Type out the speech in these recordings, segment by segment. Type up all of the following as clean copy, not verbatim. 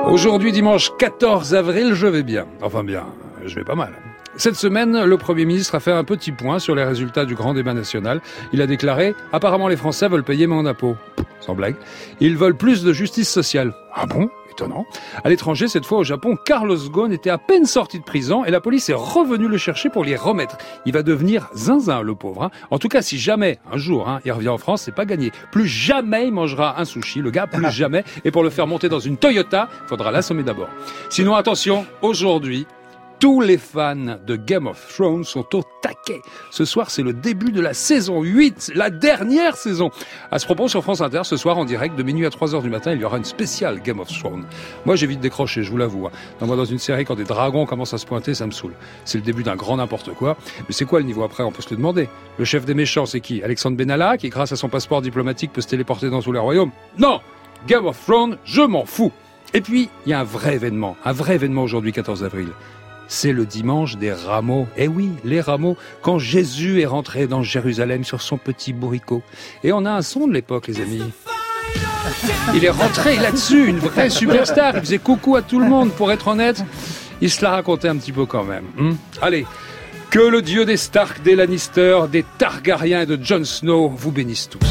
Aujourd'hui, dimanche 14 avril, je vais bien. Enfin bien, je vais pas mal. Cette semaine, le Premier ministre a fait un petit point sur les résultats du grand débat national. Il a déclaré « Apparemment, les Français veulent payer moins d'impôts. » Sans blague. Ils veulent plus de justice sociale. Ah bon ? Étonnant. À l'étranger, cette fois au Japon, Carlos Ghosn était à peine sorti de prison et la police est revenue le chercher pour l'y remettre. Il va devenir zinzin, le pauvre. En tout cas, si jamais, un jour, il revient en France, c'est pas gagné. Plus jamais il mangera un sushi, le gars, plus jamais. Et pour le faire monter dans une Toyota, il faudra l'assommer d'abord. Sinon, attention, aujourd'hui, tous les fans de Game of Thrones sont au taquet. Ce soir, c'est le début de la saison 8, la dernière saison. À ce propos, sur France Inter, ce soir, en direct, de minuit à 3h du matin, il y aura une spéciale Game of Thrones. Moi, j'ai vite décroché, je vous l'avoue. Moi, dans une série, quand des dragons commencent à se pointer, ça me saoule. C'est le début d'un grand n'importe quoi. Mais c'est quoi le niveau après ? On peut se le demander. Le chef des méchants, c'est qui ? Alexandre Benalla, qui, grâce à son passeport diplomatique, peut se téléporter dans tous les royaumes ? Non ! Game of Thrones, je m'en fous. Et puis, il y a un vrai événement aujourd'hui, 14 avril. C'est le dimanche des rameaux. Eh oui, les rameaux, quand Jésus est rentré dans Jérusalem sur son petit bourricot. Et on a un son de l'époque, les amis. Il est rentré là-dessus, une vraie superstar. Il faisait coucou à tout le monde, pour être honnête. Il se la racontait un petit peu quand même. Allez, que le dieu des Stark, des Lannister, des Targaryens et de Jon Snow vous bénisse tous.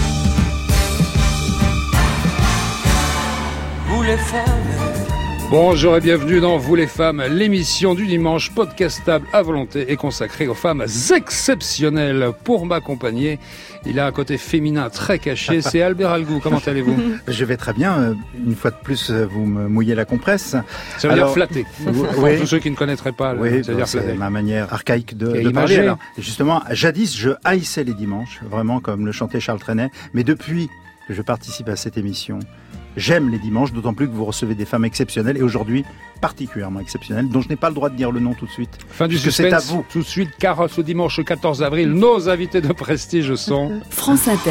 Vous les femmes. Bonjour et bienvenue dans Vous les femmes, l'émission du dimanche podcastable à volonté et consacrée aux femmes exceptionnelles. Pour m'accompagner, il a un côté féminin très caché, c'est Albert Algou. Comment allez-vous ? Je vais très bien. Une fois de plus, vous me mouillez la compresse. Ça veut dire flatter. Pour tous ceux qui ne connaîtraient pas, ça veut dire flatter. C'est ma manière archaïque de parler. Alors, justement, jadis, je haïssais les dimanches, vraiment comme le chantait Charles Trenet. Mais depuis que je participe à cette émission, j'aime les dimanches, d'autant plus que vous recevez des femmes exceptionnelles, et aujourd'hui particulièrement exceptionnelles, dont je n'ai pas le droit de dire le nom tout de suite. Fin du suspense, c'est à vous. Tout de suite, car ce dimanche 14 avril, nos invités de prestige sont... France Inter,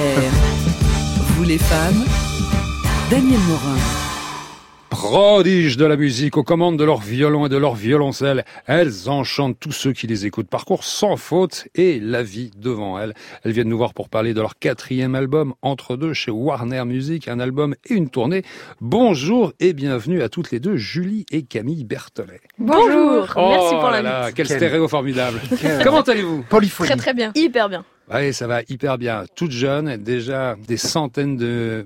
Vous les femmes, Daniel Morin. Prodiges de la musique, aux commandes de leur violon et de leur violoncelle, elles enchantent tous ceux qui les écoutent. Parcours sans faute et la vie devant elles. Elles viennent nous voir pour parler de leur 4e album, Entre deux, chez Warner Music, un album et une tournée. Bonjour et bienvenue à toutes les deux, Julie et Camille Berthollet. Bonjour, merci pour l'invitation. Quel stéréo formidable. Comment allez-vous ? Polyphonie. Très très bien. Hyper bien. Oui, ça va hyper bien. Toute jeune, déjà des centaines de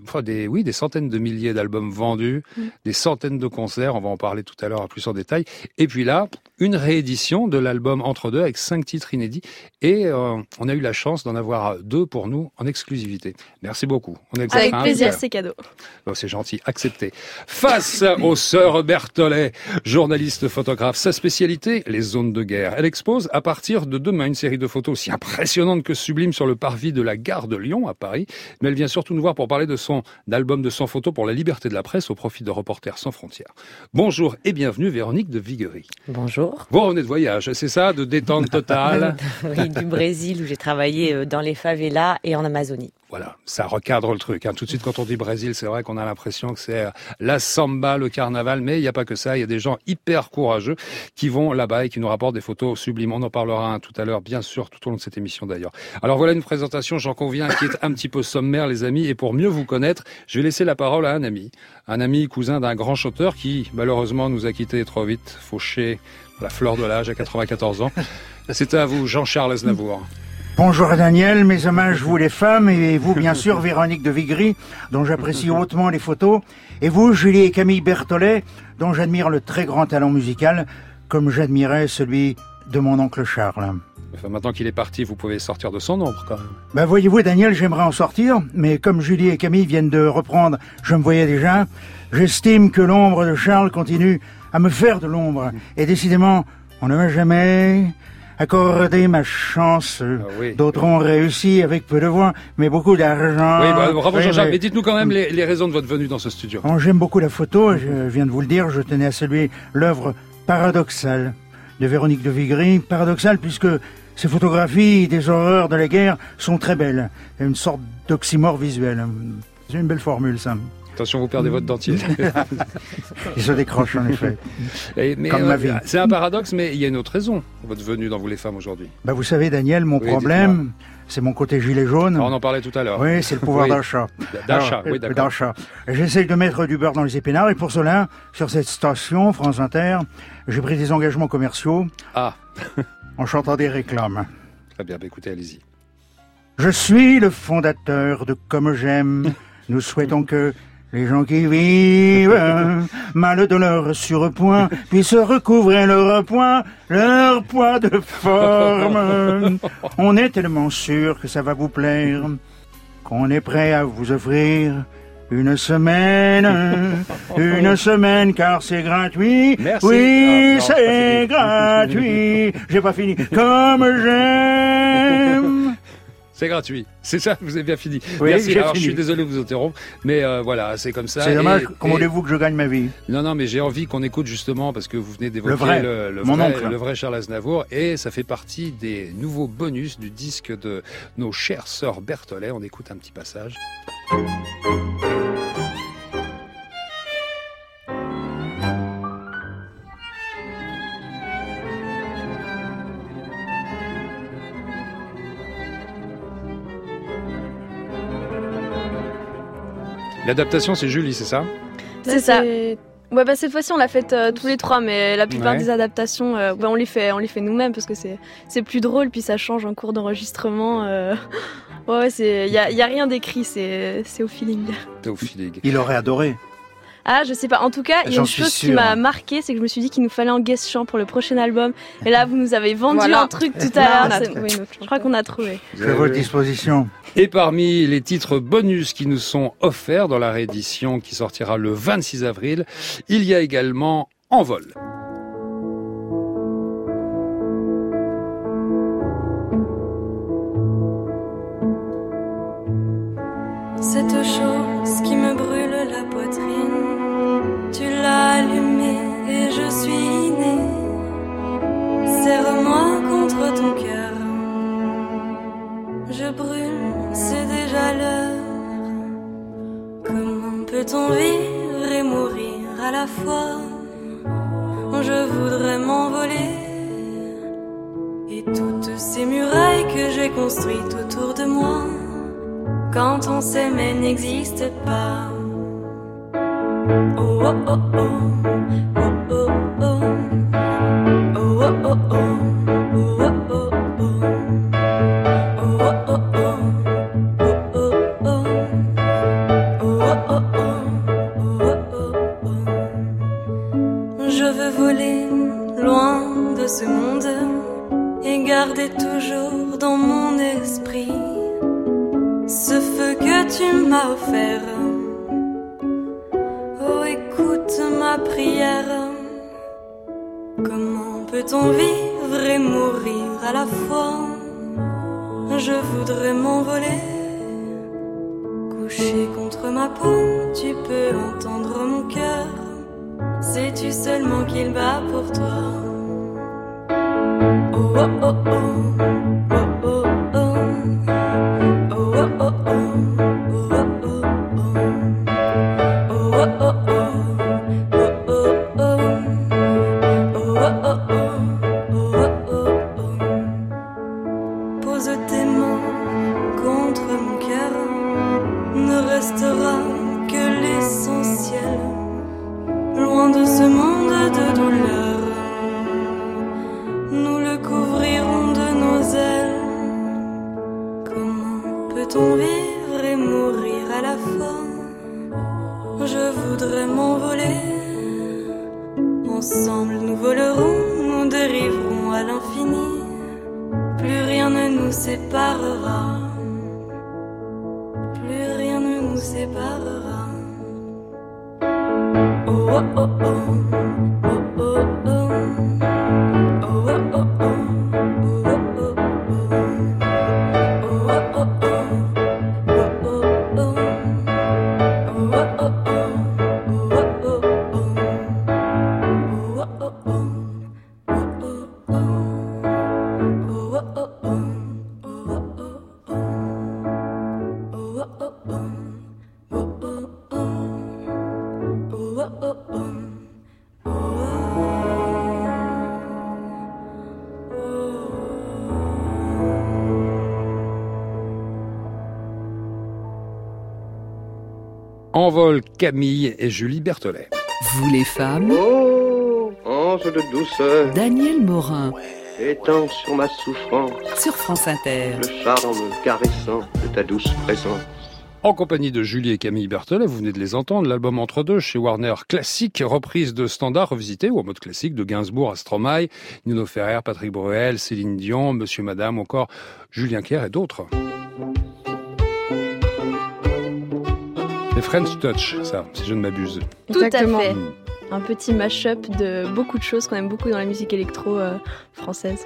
milliers d'albums vendus, des centaines de concerts, on va en parler tout à l'heure plus en détail. Et puis là, une réédition de l'album Entre deux avec 5 titres inédits. Et on a eu la chance d'en avoir 2 pour nous en exclusivité. Merci beaucoup. Avec plaisir, c'est cadeau. Bon, c'est gentil, accepté. Face aux sœurs Berthollet, journaliste photographe, sa spécialité, les zones de guerre. Elle expose à partir de demain une série de photos aussi impressionnantes que sublime sur le parvis de la gare de Lyon à Paris, mais elle vient surtout nous voir pour parler de son album de 100 photos pour la liberté de la presse au profit de Reporters sans frontières. Bonjour et bienvenue Véronique de Viguerie. Bonjour. Vous revenez de voyage, c'est ça, de détente totale? Oui, du Brésil où j'ai travaillé dans les favelas et en Amazonie. Voilà, ça recadre le truc. Tout de suite, quand on dit Brésil, c'est vrai qu'on a l'impression que c'est la samba, le carnaval, mais il n'y a pas que ça. Il y a des gens hyper courageux qui vont là-bas et qui nous rapportent des photos sublimes. On en parlera tout à l'heure, bien sûr, tout au long de cette émission d'ailleurs. Alors voilà une présentation, j'en conviens, qui est un petit peu sommaire, les amis. Et pour mieux vous connaître, je vais laisser la parole à un ami cousin d'un grand chanteur qui, malheureusement, nous a quittés trop vite, fauché à la fleur de l'âge à 94 ans. C'est à vous, Jean-Charles Aznavour. Bonjour Daniel, mes hommages vous les femmes et vous bien sûr Véronique de Viguerie dont j'apprécie hautement les photos et vous Julie et Camille Berthollet dont j'admire le très grand talent musical comme j'admirais celui de mon oncle Charles. Enfin, maintenant qu'il est parti, vous pouvez sortir de son ombre quand même. Voyez-vous Daniel, j'aimerais en sortir mais comme Julie et Camille viennent de reprendre Je me voyais déjà, j'estime que l'ombre de Charles continue à me faire de l'ombre et décidément on ne va jamais... accorder ma chance. Oui. D'autres ont réussi avec peu de voix, mais beaucoup d'argent. Oui, bravo Jean-Jacques. Mais dites-nous quand même les raisons de votre venue dans ce studio. J'aime beaucoup la photo, je viens de vous le dire, je tenais à saluer l'œuvre paradoxale de Véronique de Viguerie. Paradoxale puisque ces photographies des horreurs de la guerre sont très belles. Il y a une sorte d'oxymore visuel. C'est une belle formule, ça. Attention, vous perdez votre dentier. Il se décroche, en effet. Mais comme ma vie. C'est un paradoxe, mais il y a une autre raison, votre venue dans Vous les femmes aujourd'hui. Vous savez, Daniel, mon problème, c'est mon côté gilet jaune. On en parlait tout à l'heure. Oui, c'est le pouvoir d'achat. D'achat, oui, d'accord. D'achat. J'essaye de mettre du beurre dans les épinards et pour cela, sur cette station, France Inter, j'ai pris des engagements commerciaux. Ah. En chantant des réclames. Très bien, écoutez, allez-y. Je suis le fondateur de Comme J'aime. Nous souhaitons que les gens qui vivent mal de leur surpoids puissent recouvrer leur poids de forme. On est tellement sûr que ça va vous plaire qu'on est prêt à vous offrir une semaine, car c'est gratuit. Merci. Oui, c'est gratuit. J'ai pas fini. Comme j'aime. C'est gratuit. C'est ça, vous avez bien fini. Oui, merci. Alors, fini. je suis désolé de vous interrompre, mais voilà, c'est comme ça. C'est dommage. Comment voulez-vous que je gagne ma vie? Non, mais j'ai envie qu'on écoute justement, parce que vous venez d'évoquer le vrai Charles Aznavour, et ça fait partie des nouveaux bonus du disque de nos chères sœurs Berthollet. On écoute un petit passage. L'adaptation, c'est Julie, c'est ça? C'est ça. Ouais, cette fois-ci on l'a faite tous les trois, mais la plupart des adaptations, on les fait nous-mêmes parce que c'est plus drôle, puis ça change en cours d'enregistrement. Ouais, y a rien d'écrit, c'est au feeling. C'est au feeling. Il aurait adoré. Ah, je sais pas. En tout cas, il y a une chose qui m'a marqué, c'est que je me suis dit qu'il nous fallait un guest chant pour le prochain album. Et là, vous nous avez vendu un truc tout à l'heure. Je crois qu'on a trouvé. Je suis à votre disposition. Et parmi les titres bonus qui nous sont offerts dans la réédition qui sortira le 26 avril, il y a également Envol. Cette chose qui me brûle la poitrine, tu l'as allumée et je suis née. Serre-moi contre ton cœur, je brûle, c'est déjà l'heure. Comment peut-on vivre et mourir à la fois? Je voudrais m'envoler et toutes ces murailles que j'ai construites autour de moi, quand on s'aimait, n'existe pas. Oh oh oh oh, oh oh oh, oh oh oh oh, oh oh oh oh, oh oh oh, oh. Je veux voler loin de ce monde et garder toujours dans mon esprit ce feu que tu m'as offert. Oh, écoute ma prière. Comment peut-on vivre et mourir à la fois? Je voudrais m'envoler, couché contre ma peau, tu peux entendre mon cœur. Sais-tu seulement qu'il bat pour toi? Oh oh oh oh, oh oh oh. Pose tes mains contre mon cœur, ne restera que l'essentiel, loin de ce monde de douleur. Nous le couvrirons de nos ailes. Comment peut-on vivre et mourir à la fois? Je voudrais m'envoler. Ensemble nous volerons, nous dériverons à l'infini. Plus rien ne nous séparera. Plus rien ne nous séparera. Oh oh oh oh, oh oh oh. Envol Camille et Julie Berthollet. Vous les femmes. Oh, ange de douceur, Daniel Morin. étends sur ma souffrance Sur France Inter. le charme caressant de ta douce présence. En compagnie de Julie et Camille Berthollet, vous venez de les entendre, l'album Entre deux chez Warner Classique, reprise de standards revisités ou en mode classique de Gainsbourg à Stromae, Nino Ferrer, Patrick Bruel, Céline Dion, Monsieur Madame, encore Julien Clerc et d'autres. Les French Touch, ça, si je ne m'abuse. Tout Exactement. à fait. Un petit mash-up de beaucoup de choses qu'on aime beaucoup dans la musique électro française.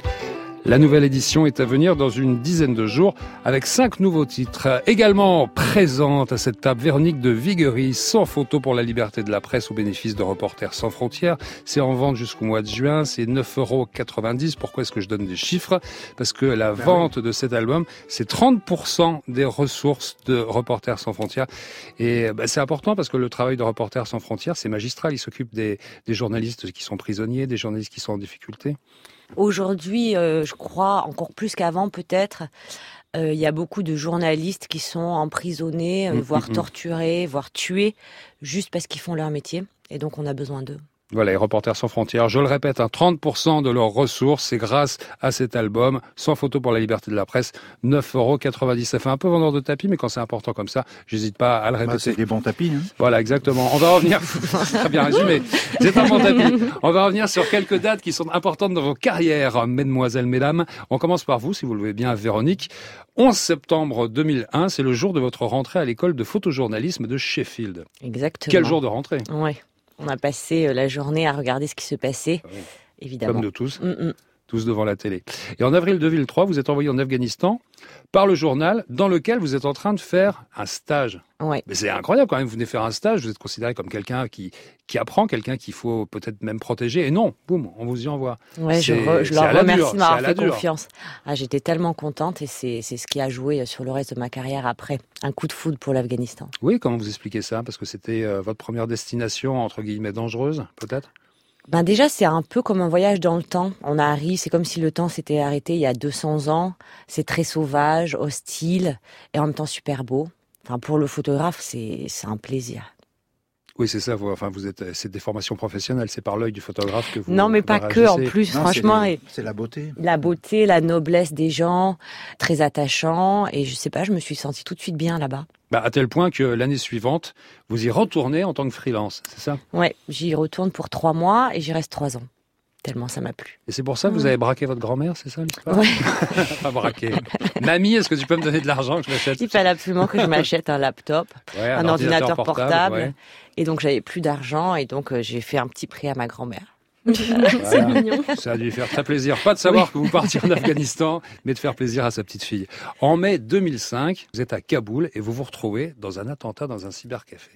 La nouvelle édition est à venir dans une dizaine de jours avec 5 nouveaux titres. Également présente à cette table Véronique de Viguerie, sans photo pour la liberté de la presse au bénéfice de Reporters sans frontières. C'est en vente jusqu'au mois de juin, c'est 9,90 €. Pourquoi est-ce que je donne des chiffres ? Parce que la vente de cet album, c'est 30% des ressources de Reporters sans frontières. Et c'est important parce que le travail de Reporters sans frontières, c'est magistral. Il s'occupe des journalistes qui sont prisonniers, des journalistes qui sont en difficulté. Aujourd'hui, je crois, encore plus qu'avant peut-être, il y a beaucoup de journalistes qui sont emprisonnés, voire torturés, voire tués, juste parce qu'ils font leur métier. Et donc on a besoin d'eux. Voilà, les Reporters sans frontières, je le répète, 30% de leurs ressources, c'est grâce à cet album, Sans photo pour la liberté de la presse, 9,90 €. Ça fait un peu vendeur de tapis, mais quand c'est important comme ça, j'hésite pas à le répéter. C'est des bons tapis. Hein. Voilà, exactement. On va revenir, très bien résumé, c'est un bon tapis. On va revenir sur quelques dates qui sont importantes dans vos carrières, mesdemoiselles, mesdames. On commence par vous, si vous le voulez bien, Véronique. 11 septembre 2001, c'est le jour de votre rentrée à l'école de photojournalisme de Sheffield. Exactement. Quel jour de rentrée ? Ouais. On a passé la journée à regarder ce qui se passait, évidemment. Comme nous tous. Tous devant la télé. Et en avril 2003, vous êtes envoyé en Afghanistan par le journal dans lequel vous êtes en train de faire un stage. Ouais. Mais c'est incroyable quand même, vous venez faire un stage, vous êtes considéré comme quelqu'un qui apprend, quelqu'un qu'il faut peut-être même protéger. Et non, boum, on vous y envoie. Ouais, je leur remercie de m'avoir fait confiance. Ah, j'étais tellement contente et c'est ce qui a joué sur le reste de ma carrière après. Un coup de foudre pour l'Afghanistan. Oui, comment vous expliquez ça ? Parce que c'était votre première destination, entre guillemets, dangereuse, peut-être ? Déjà, c'est un peu comme un voyage dans le temps. On arrive, c'est comme si le temps s'était arrêté il y a 200 ans. C'est très sauvage, hostile et en même temps super beau. Enfin, pour le photographe, c'est un plaisir. Oui, c'est ça. C'est des formations professionnelles. C'est par l'œil du photographe que vous. Non, mais pas que. En plus, non, franchement, c'est la beauté. La beauté, la noblesse des gens, très attachant. Et je sais pas, je me suis sentie tout de suite bien là-bas. À tel point que l'année suivante, vous y retournez en tant que freelance, c'est ça ? Ouais, j'y retourne pour 3 mois et j'y reste 3 ans. Tellement ça m'a plu. Et c'est pour ça que vous avez braqué votre grand-mère, c'est ça l'histoire ? Ouais. Pas braqué. Mamie, est-ce que tu peux me donner de l'argent que je m'achète ? Il fallait absolument que je m'achète un laptop, un ordinateur portable. Ouais. Et donc j'avais plus d'argent et donc j'ai fait un petit prêt à ma grand-mère. Voilà. C'est mignon. Ça a dû lui faire très plaisir. Pas de savoir que vous partiez en Afghanistan, mais de faire plaisir à sa petite fille. En mai 2005, vous êtes à Kaboul et vous vous retrouvez dans un attentat dans un cybercafé.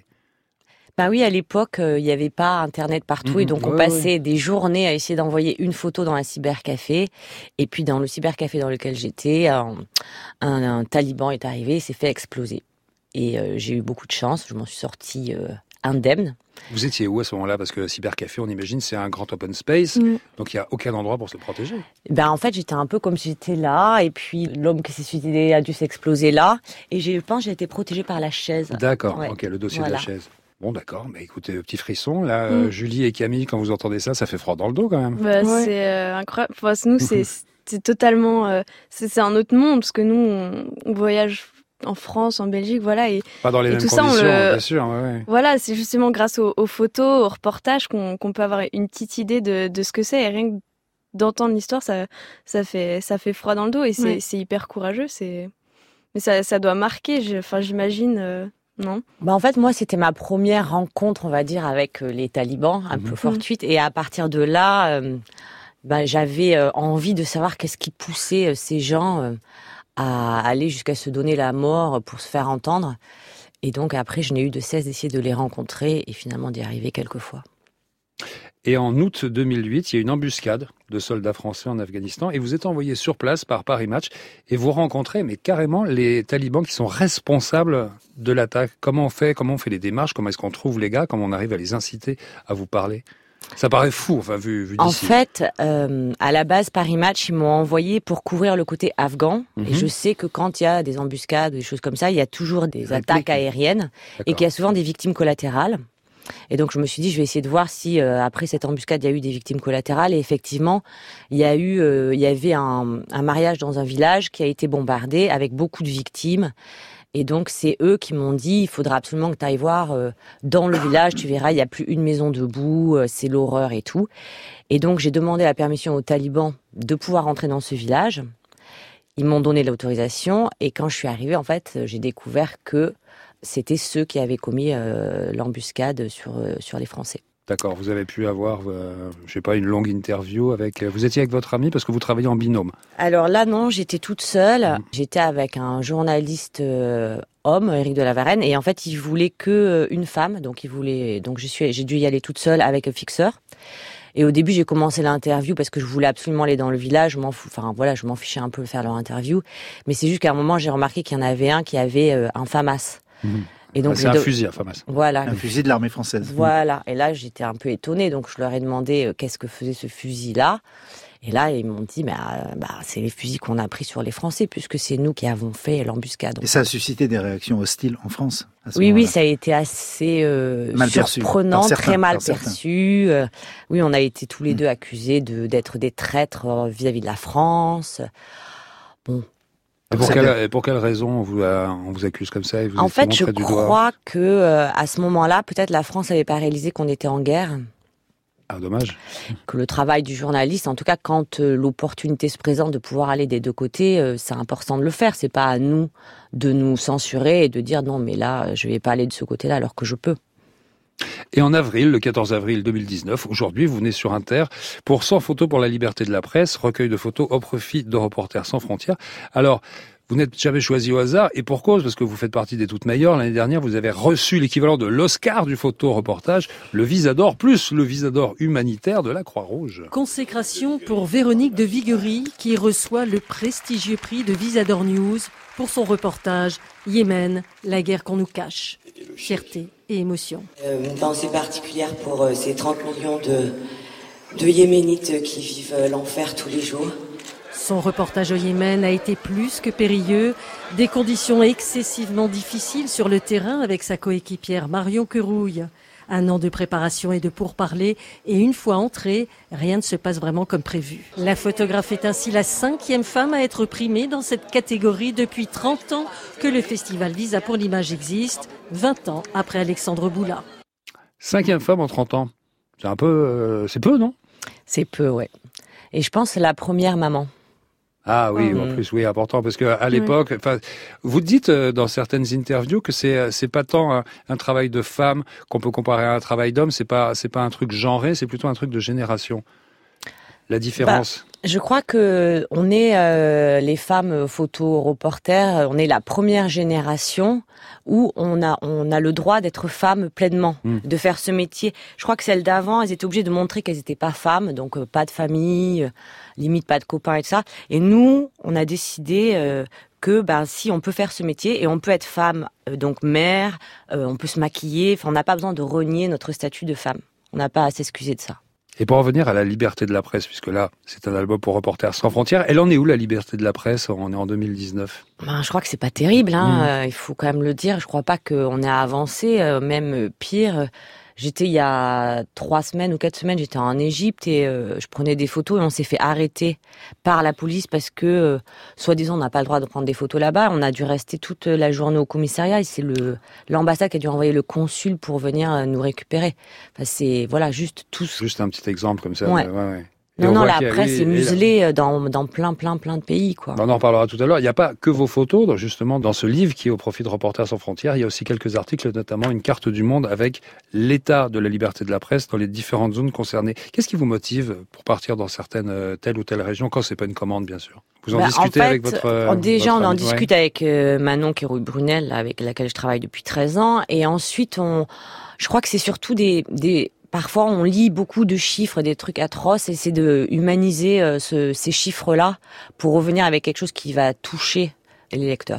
Oui, à l'époque, il n'y avait pas Internet partout et donc on passait des journées à essayer d'envoyer une photo dans un cybercafé. Et puis dans le cybercafé dans lequel j'étais, un taliban est arrivé et s'est fait exploser. Et j'ai eu beaucoup de chance, je m'en suis sortie indemne. Vous étiez où à ce moment-là ? Parce que cybercafé, on imagine, c'est un grand open space, donc il n'y a aucun endroit pour se protéger. En fait, j'étais un peu comme si j'étais là, et puis l'homme qui s'est suicidé a dû s'exploser là, et je pense que j'ai été protégée par la chaise. D'accord, ok, le dossier de la chaise. Bon, d'accord, mais écoutez, petit frisson, là, Julie et Camille, quand vous entendez ça, ça fait froid dans le dos quand même. C'est incroyable. Enfin, nous, c'est totalement... c'est un autre monde, parce que nous, on voyage en France, en Belgique, voilà. Et, pas dans les mêmes conditions, bien sûr. Ouais. Voilà, c'est justement grâce aux photos, aux reportages qu'on peut avoir une petite idée de ce que c'est. Et rien que d'entendre l'histoire, ça fait froid dans le dos et c'est hyper courageux. Mais ça doit marquer, j'imagine... Non. En fait, moi, c'était ma première rencontre, on va dire, avec les talibans, un peu fortuite. Et à partir de là, j'avais envie de savoir qu'est-ce qui poussait ces gens à aller jusqu'à se donner la mort pour se faire entendre. Et donc, après, je n'ai eu de cesse d'essayer de les rencontrer et finalement d'y arriver quelques fois. Et en août 2008, il y a une embuscade de soldats français en Afghanistan et vous êtes envoyé sur place par Paris Match et vous rencontrez carrément les talibans qui sont responsables de l'attaque. Comment on fait les démarches ? Comment est-ce qu'on trouve les gars ? Comment on arrive à les inciter à vous parler ? Ça paraît fou, enfin, vu d'ici. En fait, à la base, Paris Match, ils m'ont envoyé pour couvrir le côté afghan. Et je sais que quand il y a des embuscades, des choses comme ça, il y a toujours des attaques aériennes et qu'il y a souvent des victimes collatérales. Et donc, je me suis dit, je vais essayer de voir si, après cette embuscade, il y a eu des victimes collatérales. Et effectivement, il y avait un mariage dans un village qui a été bombardé avec beaucoup de victimes. Et donc, c'est eux qui m'ont dit, il faudra absolument que tu ailles voir dans le village, tu verras, il n'y a plus une maison debout, c'est l'horreur et tout. Et donc, j'ai demandé la permission aux talibans de pouvoir entrer dans ce village. Ils m'ont donné l'autorisation. Et quand je suis arrivée, en fait, j'ai découvert que c'était ceux qui avaient commis l'embuscade sur les Français. D'accord, vous avez pu avoir, je sais pas, une longue interview avec... Vous étiez avec votre ami parce que vous travaillez en binôme. Alors là, non, j'étais toute seule. J'étais avec un journaliste homme, Éric de la Varenne, et en fait, il voulait que une femme. Donc j'ai dû y aller toute seule avec un fixeur. Et au début, j'ai commencé l'interview parce que je voulais absolument aller dans le village. Je m'en fichais un peu de faire leur interview. Mais c'est juste qu'à un moment, j'ai remarqué qu'il y en avait un qui avait un FAMAS. Et donc, c'est un fusil, FAMAS. Voilà. Un fusil de l'armée française. Voilà. Et là, j'étais un peu étonnée. Donc, je leur ai demandé qu'est-ce que faisait ce fusil-là. Et là, ils m'ont dit, c'est les fusils qu'on a pris sur les Français, puisque c'est nous qui avons fait l'embuscade. Et ça a suscité des réactions hostiles en France à ce Oui, moment-là. ça a été assez surprenant, très mal perçu. Oui, on a été tous les deux accusés d'être des traîtres vis-à-vis de la France. Bon. Et pour quelle raison on vous accuse comme ça et vous En fait, je du doigt crois que à ce moment-là, peut-être la France n'avait pas réalisé qu'on était en guerre. Ah, dommage. Que le travail du journaliste, en tout cas, quand l'opportunité se présente de pouvoir aller des deux côtés, c'est important de le faire. C'est pas à nous de nous censurer et de dire non, mais là, je vais pas aller de ce côté-là alors que je peux. Et en avril, le 14 avril 2019, aujourd'hui, vous venez sur Inter pour 100 photos pour la liberté de la presse, recueil de photos au profit de Reporters sans frontières. Alors, vous n'êtes jamais choisi au hasard, et pour cause, parce que vous faites partie des toutes meilleures. L'année dernière, vous avez reçu l'équivalent de l'Oscar du photo-reportage, le Visador, plus le Visador humanitaire de la Croix-Rouge. Consécration pour Véronique de Viguerie, qui reçoit le prestigieux prix de Visador News pour son reportage « Yémen, la guerre qu'on nous cache ». Fierté et émotion. Une pensée particulière pour ces 30 millions de Yéménites qui vivent l'enfer tous les jours. Son reportage au Yémen a été plus que périlleux. Des conditions excessivement difficiles sur le terrain avec sa coéquipière Marion Querouille. 1 an de préparation et de pourparlers, et une fois entrée, rien ne se passe vraiment comme prévu. La photographe est ainsi la 5e femme à être primée dans cette catégorie depuis 30 ans que le festival Visa pour l'image existe, 20 ans après Alexandre Boula. 5e femme en 30 ans. C'est un peu... c'est peu, non ? C'est peu, ouais. Et je pense que c'est la première maman. Ah oui, en plus, oui, important, parce que à l'époque, vous dites dans certaines interviews que c'est pas tant un travail de femme qu'on peut comparer à un travail d'homme, c'est pas un truc genré, c'est plutôt un truc de génération. La différence. Je crois que on est les femmes photo-reporters, on est la première génération où on a le droit d'être femme pleinement, de faire ce métier. Je crois que celles d'avant, elles étaient obligées de montrer qu'elles n'étaient pas femmes, donc pas de famille, limite pas de copains et tout ça. Et nous, on a décidé que si on peut faire ce métier et on peut être femme, donc mère, on peut se maquiller, enfin on n'a pas besoin de renier notre statut de femme. On n'a pas à s'excuser de ça. Et pour revenir à la liberté de la presse, puisque là, c'est un album pour Reporters sans frontières, elle en est où la liberté de la presse ? On est en 2019. Je crois que c'est pas terrible, il faut quand même le dire. Je crois pas qu'on ait avancé, même pire. J'étais il y a 3 semaines ou 4 semaines, j'étais en Égypte et je prenais des photos et on s'est fait arrêter par la police parce que, soi-disant, on n'a pas le droit de prendre des photos là-bas. On a dû rester toute la journée au commissariat et c'est l'ambassade qui a dû envoyer le consul pour venir nous récupérer. Enfin, c'est, juste tous. Juste un petit exemple comme ça. Ouais. Non, la presse est muselée dans plein de pays, quoi. On en reparlera tout à l'heure. Il n'y a pas que vos photos, justement, dans ce livre qui est au profit de Reporters sans frontières. Il y a aussi quelques articles, notamment une carte du monde avec l'état de la liberté de la presse dans les différentes zones concernées. Qu'est-ce qui vous motive pour partir dans certaines, telle ou telle région, quand c'est pas une commande, bien sûr? Vous en discutez avec votre... Déjà, votre on en ami, discute avec Manon Querouille-Brunel, avec laquelle je travaille depuis 13 ans. Et ensuite, je crois que c'est surtout parfois, on lit beaucoup de chiffres, des trucs atroces, et c'est de humaniser ces chiffres-là pour revenir avec quelque chose qui va toucher les lecteurs.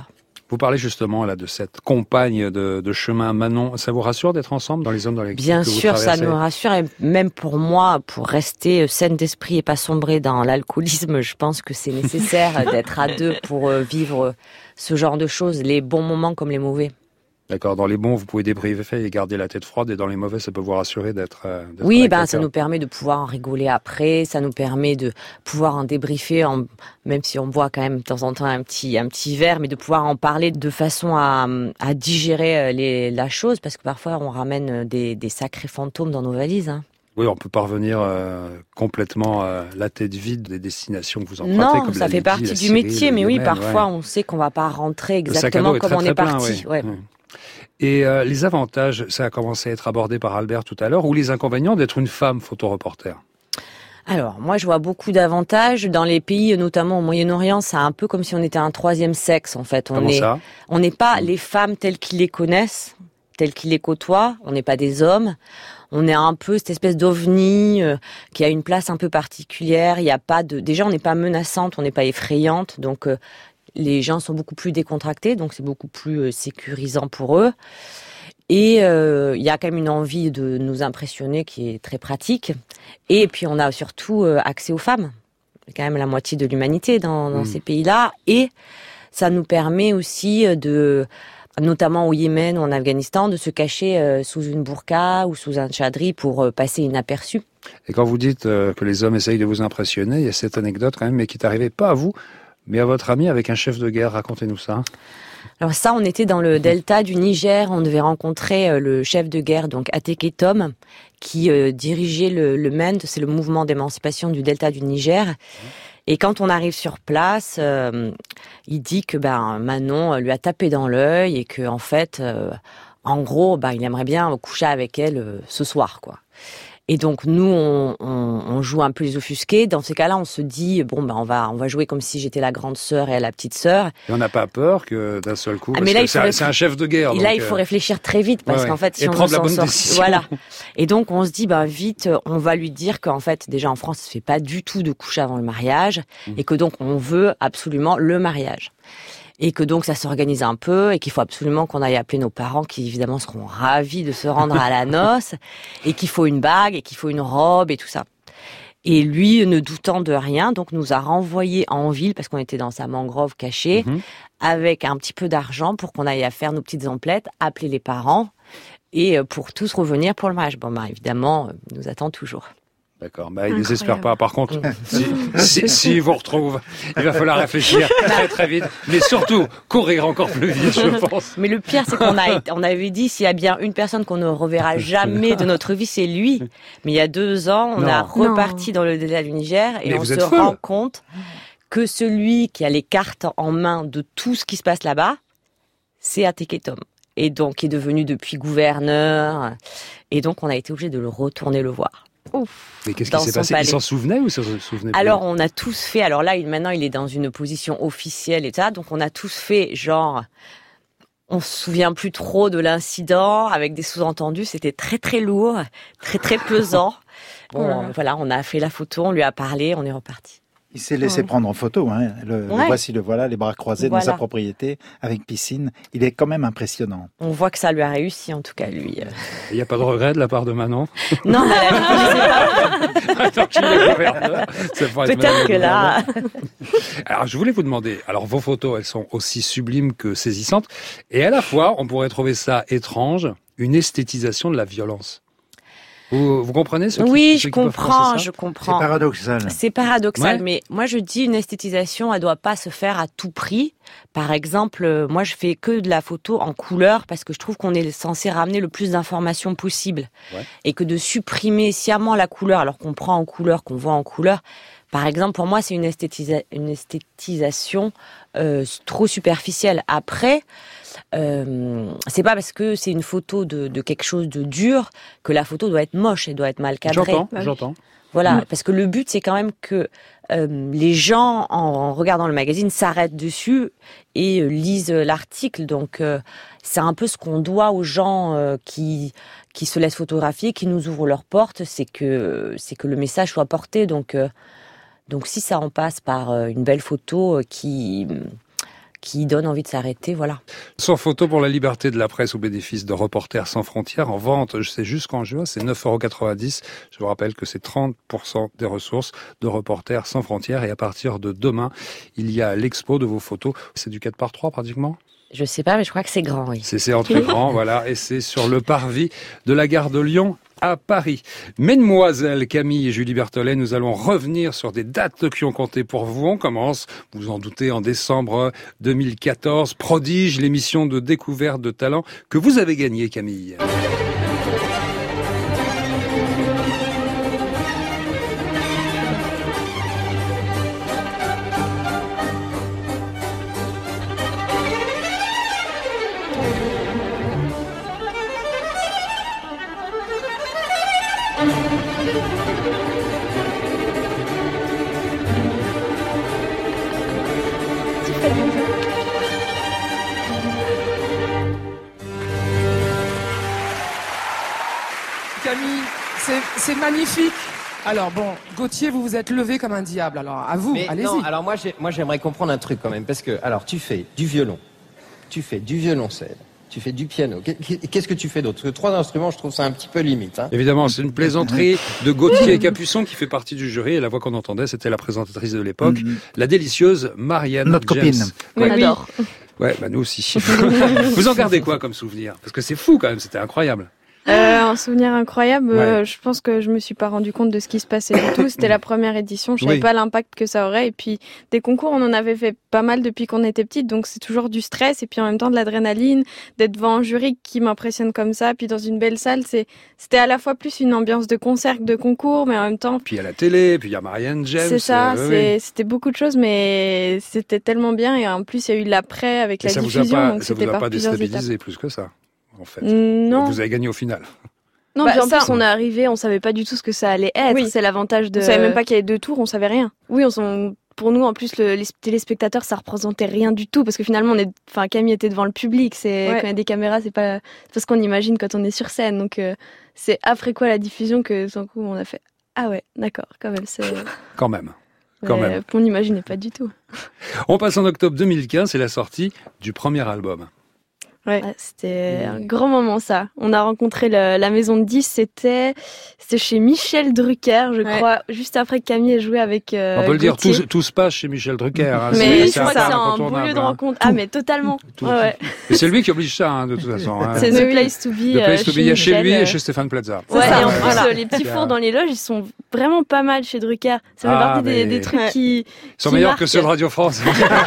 Vous parlez justement là de cette compagne de chemin, Manon. Ça vous rassure d'être ensemble dans les zones dans lesquelles Bien vous sûr, traversez ? ça nous rassure. Et même pour moi, pour rester saine d'esprit et pas sombrer dans l'alcoolisme, je pense que c'est nécessaire d'être à deux pour vivre ce genre de choses, les bons moments comme les mauvais. D'accord. Dans les bons, vous pouvez débriefer et garder la tête froide, et dans les mauvais, ça peut vous rassurer d'être Oui, avec ça nous permet de pouvoir en rigoler après, ça nous permet de pouvoir en débriefer, même si on boit quand même de temps en temps un petit verre, mais de pouvoir en parler de façon à digérer la chose, parce que parfois on ramène des sacrés fantômes dans nos valises. Hein. Oui, on peut parvenir complètement la tête vide des destinations que vous empruntez. Non, comme ça fait partie du métier, mais oui, parfois on sait qu'on va pas rentrer exactement comme on est parti. Ouais. Et les avantages, ça a commencé à être abordé par Albert tout à l'heure, ou les inconvénients d'être une femme photoreporter? Alors, moi, je vois beaucoup d'avantages. Dans les pays, notamment au Moyen-Orient, c'est un peu comme si on était un troisième sexe, en fait. On n'est pas les femmes telles qu'ils les connaissent, telles qu'ils les côtoient. On n'est pas des hommes. On est un peu cette espèce d'ovni qui a une place un peu particulière. Il y a pas déjà, on n'est pas menaçante, on n'est pas effrayante. Donc, les gens sont beaucoup plus décontractés, donc c'est beaucoup plus sécurisant pour eux. Et il y a quand même une envie de nous impressionner qui est très pratique. Et puis on a surtout accès aux femmes. C'est quand même la moitié de l'humanité dans ces pays-là. Et ça nous permet aussi notamment au Yémen ou en Afghanistan, de se cacher sous une burqa ou sous un tchadri pour passer inaperçu. Et quand vous dites que les hommes essayent de vous impressionner, il y a cette anecdote quand même, mais qui est arrivée pas à vous, mais à votre ami avec un chef de guerre. Racontez-nous ça. Alors ça, on était dans le delta du Niger. On devait rencontrer le chef de guerre, donc Ateke Tom, qui dirigeait le MEND, c'est le mouvement d'émancipation du delta du Niger. Et quand on arrive sur place, il dit que Manon lui a tapé dans l'œil et que en fait, en gros, il aimerait bien coucher avec elle ce soir, quoi. Et donc nous, on joue un peu les offusqués. Dans ces cas-là, on se dit on va jouer comme si j'étais la grande sœur et elle la petite sœur. Et on n'a pas peur que d'un seul coup, c'est un chef de guerre. Et là, il faut réfléchir très vite parce qu'en fait, si on prendre la bonne décision. Voilà. Et donc on se dit vite, on va lui dire qu'en fait, déjà en France, ça se fait pas du tout de coucher avant le mariage et que donc on veut absolument le mariage. Et que donc ça s'organise un peu et qu'il faut absolument qu'on aille appeler nos parents qui évidemment seront ravis de se rendre à la noce et qu'il faut une bague et qu'il faut une robe et tout ça. Et lui, ne doutant de rien, donc nous a renvoyés en ville parce qu'on était dans sa mangrove cachée avec un petit peu d'argent pour qu'on aille à faire nos petites emplettes, appeler les parents et pour tous revenir pour le mariage. Évidemment, il nous attend toujours. D'accord, il ne désespère pas. Par contre, si vous retrouve, il va falloir réfléchir très très vite, mais surtout courir encore plus vite, je pense. Mais le pire, c'est qu'on avait dit s'il y a bien une personne qu'on ne reverra jamais de notre vie, c'est lui. Mais il y a 2 ans, on a reparti dans le delta du Niger et on se rend compte que celui qui a les cartes en main de tout ce qui se passe là-bas, c'est Ateke Tom. Et donc, qui est devenu depuis gouverneur. Et donc, on a été obligé de le retourner le voir. Ouf. Mais qu'est-ce qui s'est passé? Il s'en souvenait ou il s'en souvenait pas? Alors, on a tous fait. Alors là, maintenant, il est dans une position officielle et ça. Donc, on a tous fait genre. On se souvient plus trop de l'incident avec des sous-entendus. C'était très très lourd, très très pesant. Voilà, on a fait la photo, on lui a parlé, on est reparti. Il s'est laissé prendre en photo, hein. Le voici, le voilà, les bras croisés dans sa propriété, avec piscine. Il est quand même impressionnant. On voit que ça lui a réussi, en tout cas, lui. Il n'y a pas de regret de la part de Manon? Non, elle ne connaissait pas. Attends qu'il est gouverneur. Peut-être que là... Alors, je voulais vous demander, alors vos photos, elles sont aussi sublimes que saisissantes, et à la fois, on pourrait trouver ça étrange, une esthétisation de la violence. Vous comprenez ce qui Oui, je comprends. C'est paradoxal. C'est paradoxal, mais moi je dis une esthétisation, elle doit pas se faire à tout prix. Par exemple, moi je fais que de la photo en couleur parce que je trouve qu'on est censé ramener le plus d'informations possible. Et que de supprimer sciemment la couleur alors qu'on prend en couleur, qu'on voit en couleur, par exemple, pour moi c'est une esthétisation trop superficielle. Après, c'est pas parce que c'est une photo de quelque chose de dur que la photo doit être moche et doit être mal cadrée. J'entends. Voilà, parce que le but c'est quand même que les gens en regardant le magazine s'arrêtent dessus et lisent l'article. Donc c'est un peu ce qu'on doit aux gens qui se laissent photographier, qui nous ouvrent leurs portes, c'est que le message soit porté. Donc si ça en passe par une belle photo qui qui donne envie de s'arrêter, voilà. Sans photo pour la liberté de la presse au bénéfice de Reporters sans frontières, en vente, je sais jusqu'en juin, c'est 9,90 €. Je vous rappelle que c'est 30% des ressources de Reporters sans frontières, et à partir de demain, il y a l'expo de vos photos. C'est du 4x3 pratiquement ? Je sais pas, mais je crois que c'est grand, oui. C'est en très grand, voilà, et c'est sur le parvis de la gare de Lyon à Paris. Mesdemoiselles Camille et Julie Berthollet, nous allons revenir sur des dates qui ont compté pour vous. On commence, vous vous en doutez, en décembre 2014. Prodige, l'émission de découverte de talent que vous avez gagnée, Camille. Camille, c'est magnifique. Alors bon, Gauthier, vous vous êtes levé comme un diable. Alors à vous, allez-y. Non, alors moi j'aimerais comprendre un truc quand même, parce que alors tu fais du violon, tu fais du violoncelle, tu fais du piano. Qu'est-ce que tu fais d'autre? Parce que 3 instruments, je trouve ça un petit peu limite. Hein. Évidemment, c'est une plaisanterie de Gauthier Capuçon qui fait partie du jury, et la voix qu'on entendait, c'était la présentatrice de l'époque, la délicieuse Marianne Notre James. copine. On adore. Ouais, bah nous aussi. Vous en gardez quoi comme souvenir? Parce que c'est fou quand même, c'était incroyable. Un souvenir incroyable, Ouais. je pense que je me suis pas rendu compte de ce qui se passait du tout. C'était la première édition, je savais pas l'impact que ça aurait. Et puis des concours, on en avait fait pas mal depuis qu'on était petite, donc c'est toujours du stress et puis en même temps de l'adrénaline, d'être devant un jury qui m'impressionne comme ça, puis dans une belle salle, c'était à la fois plus une ambiance de concert que de concours, mais en même temps. Puis il y a la télé, puis il y a Marianne James. C'est ça, c'était beaucoup de choses, mais c'était tellement bien, et en plus il y a eu l'après avec la diffusion, donc c'était par plusieurs étapes. Ça vous a pas déstabilisé plus que ça, en fait? Non. Vous avez gagné au final. Non, puis en plus, on est arrivé, on savait pas du tout ce que ça allait être. Oui. C'est l'avantage de. On savait même pas qu'il y avait 2 tours, on savait rien. Oui, pour nous, en plus, les téléspectateurs, ça représentait rien du tout, parce que finalement, Camille était devant le public. Quand il y a des caméras, c'est pas ce qu'on imagine quand on est sur scène. Donc, c'est après quoi la diffusion que, d'un coup, on a fait, ah ouais, d'accord, quand même, Quand même. On n'imaginait pas du tout. On passe en octobre 2015, c'est la sortie du premier album. Ouais, c'était un grand moment, ça. On a rencontré la maison de 10, c'était chez Michel Drucker, je crois, juste après que Camille ait joué avec on peut le dire, tout se passe chez Michel Drucker. Hein, mais je crois que c'est un beau lieu de rencontre. Ah, mais totalement. Et c'est lui qui oblige ça, hein, de toute façon. Hein. C'est The Place to Be. The Place to Be, il y a chez lui et chez Stéphane Plaza. Ouais, et en plus, les petits fours dans les loges, ils sont vraiment pas mal chez Drucker. Ça fait partie des trucs qui sont meilleurs que ceux de Radio France.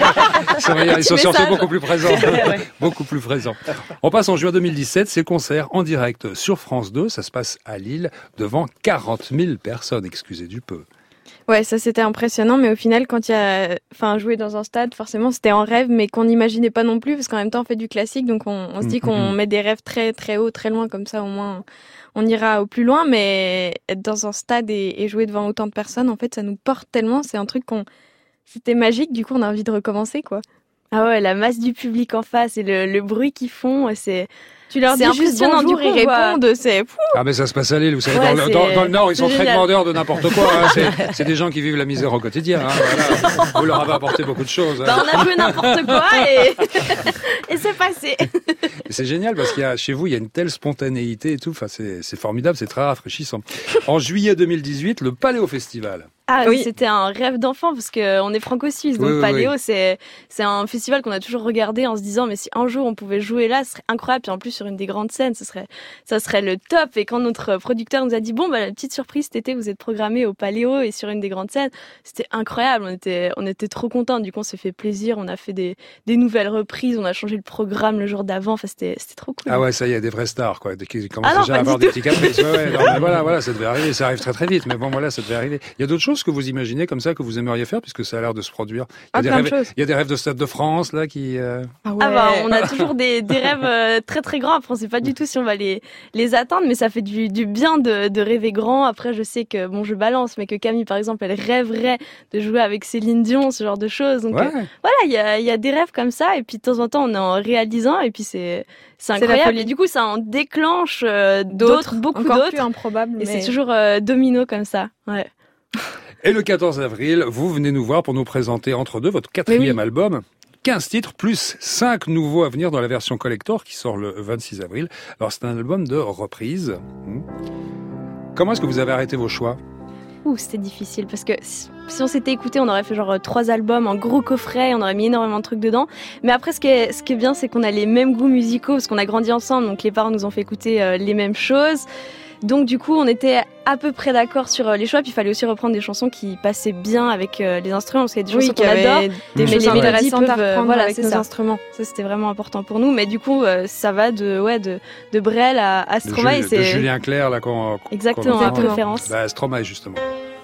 Ils sont surtout beaucoup plus présents. Beaucoup plus présents. On passe en juin 2017, c'est le concert en direct sur France 2. Ça se passe à Lille, devant 40 000 personnes, excusez du peu. Ouais, ça c'était impressionnant, mais au final, quand il y a, jouer dans un stade, forcément, c'était en rêve, mais qu'on n'imaginait pas non plus, parce qu'en même temps, on fait du classique, donc on se dit qu'on met des rêves très, très haut, très loin, comme ça, au moins, on ira au plus loin, mais être dans un stade et jouer devant autant de personnes, en fait, ça nous porte tellement, c'est un truc c'était magique, du coup, on a envie de recommencer, quoi. Ah ouais, la masse du public en face et le bruit qu'ils font, tu leur dis juste bonjour, ils répondent, c'est fou. Ah mais ça se passe à Lille, vous savez, dans le Nord, ils sont très demandeurs de n'importe quoi. Hein. C'est des gens qui vivent la misère au quotidien. Hein, voilà. Vous leur avez apporté beaucoup de choses. Hein. On a joué n'importe quoi et c'est passé. Et c'est génial parce chez vous, il y a une telle spontanéité et tout. Enfin, c'est formidable, c'est très rafraîchissant. En juillet 2018, le Paléo Festival. Ah oui, c'était un rêve d'enfant parce que on est franco-suisse, donc Paléo, c'est un festival qu'on a toujours regardé en se disant mais si un jour on pouvait jouer là, ce serait incroyable. Puis en plus sur une des grandes scènes, ça serait le top. Et quand notre producteur nous a dit la petite surprise cet été, vous êtes programmé au Paléo et sur une des grandes scènes, c'était incroyable. On était trop contents. Du coup, on s'est fait plaisir. On a fait des nouvelles reprises. On a changé le programme le jour d'avant. Enfin, c'était trop cool. Ah ouais, ça y est, des vrais stars quoi. Qui commencent déjà à avoir des petits caprices. Non, mais voilà, ça devait arriver. Ça arrive très très vite. Mais bon, voilà, ça devait arriver. Il y a d'autres choses que vous imaginez comme ça que vous aimeriez faire puisque ça a l'air de se produire. Il y a des rêves de Stade de France là qui. On a toujours des rêves très très grands. Après, on sait pas du tout si on va les atteindre, mais ça fait du bien de rêver grand. Après, je sais que je balance, mais que Camille par exemple, elle rêverait de jouer avec Céline Dion, ce genre de choses. Donc voilà, il y a des rêves comme ça, et puis de temps en temps, on est en réalisant, et puis c'est incroyable. Et du coup, ça en déclenche d'autres, beaucoup d'autres, plus improbables. Et c'est toujours domino comme ça. Ouais. Et le 14 avril, vous venez nous voir pour nous présenter entre deux votre 4e album, 15 titres, plus 5 nouveaux à venir dans la version collector qui sort le 26 avril. Alors c'est un album de reprise. Comment est-ce que vous avez arrêté vos choix ? C'était difficile parce que si on s'était écouté, on aurait fait genre 3 albums en gros coffret, on aurait mis énormément de trucs dedans. Mais après, ce qui est bien, c'est qu'on a les mêmes goûts musicaux parce qu'on a grandi ensemble, donc les parents nous ont fait écouter les mêmes choses. Donc du coup, on était à peu près d'accord sur les choix, puis il fallait aussi reprendre des chansons qui passaient bien avec les instruments, parce qu'il y a des chansons qu'on adore, des mais les mélodies peuvent voilà, avec nos instruments. Ça, c'était vraiment important pour nous. Mais du coup, ça va de Brel à Stromae. De Julien Clerc, là, exactement, à préférence. Bah, Stromae, justement.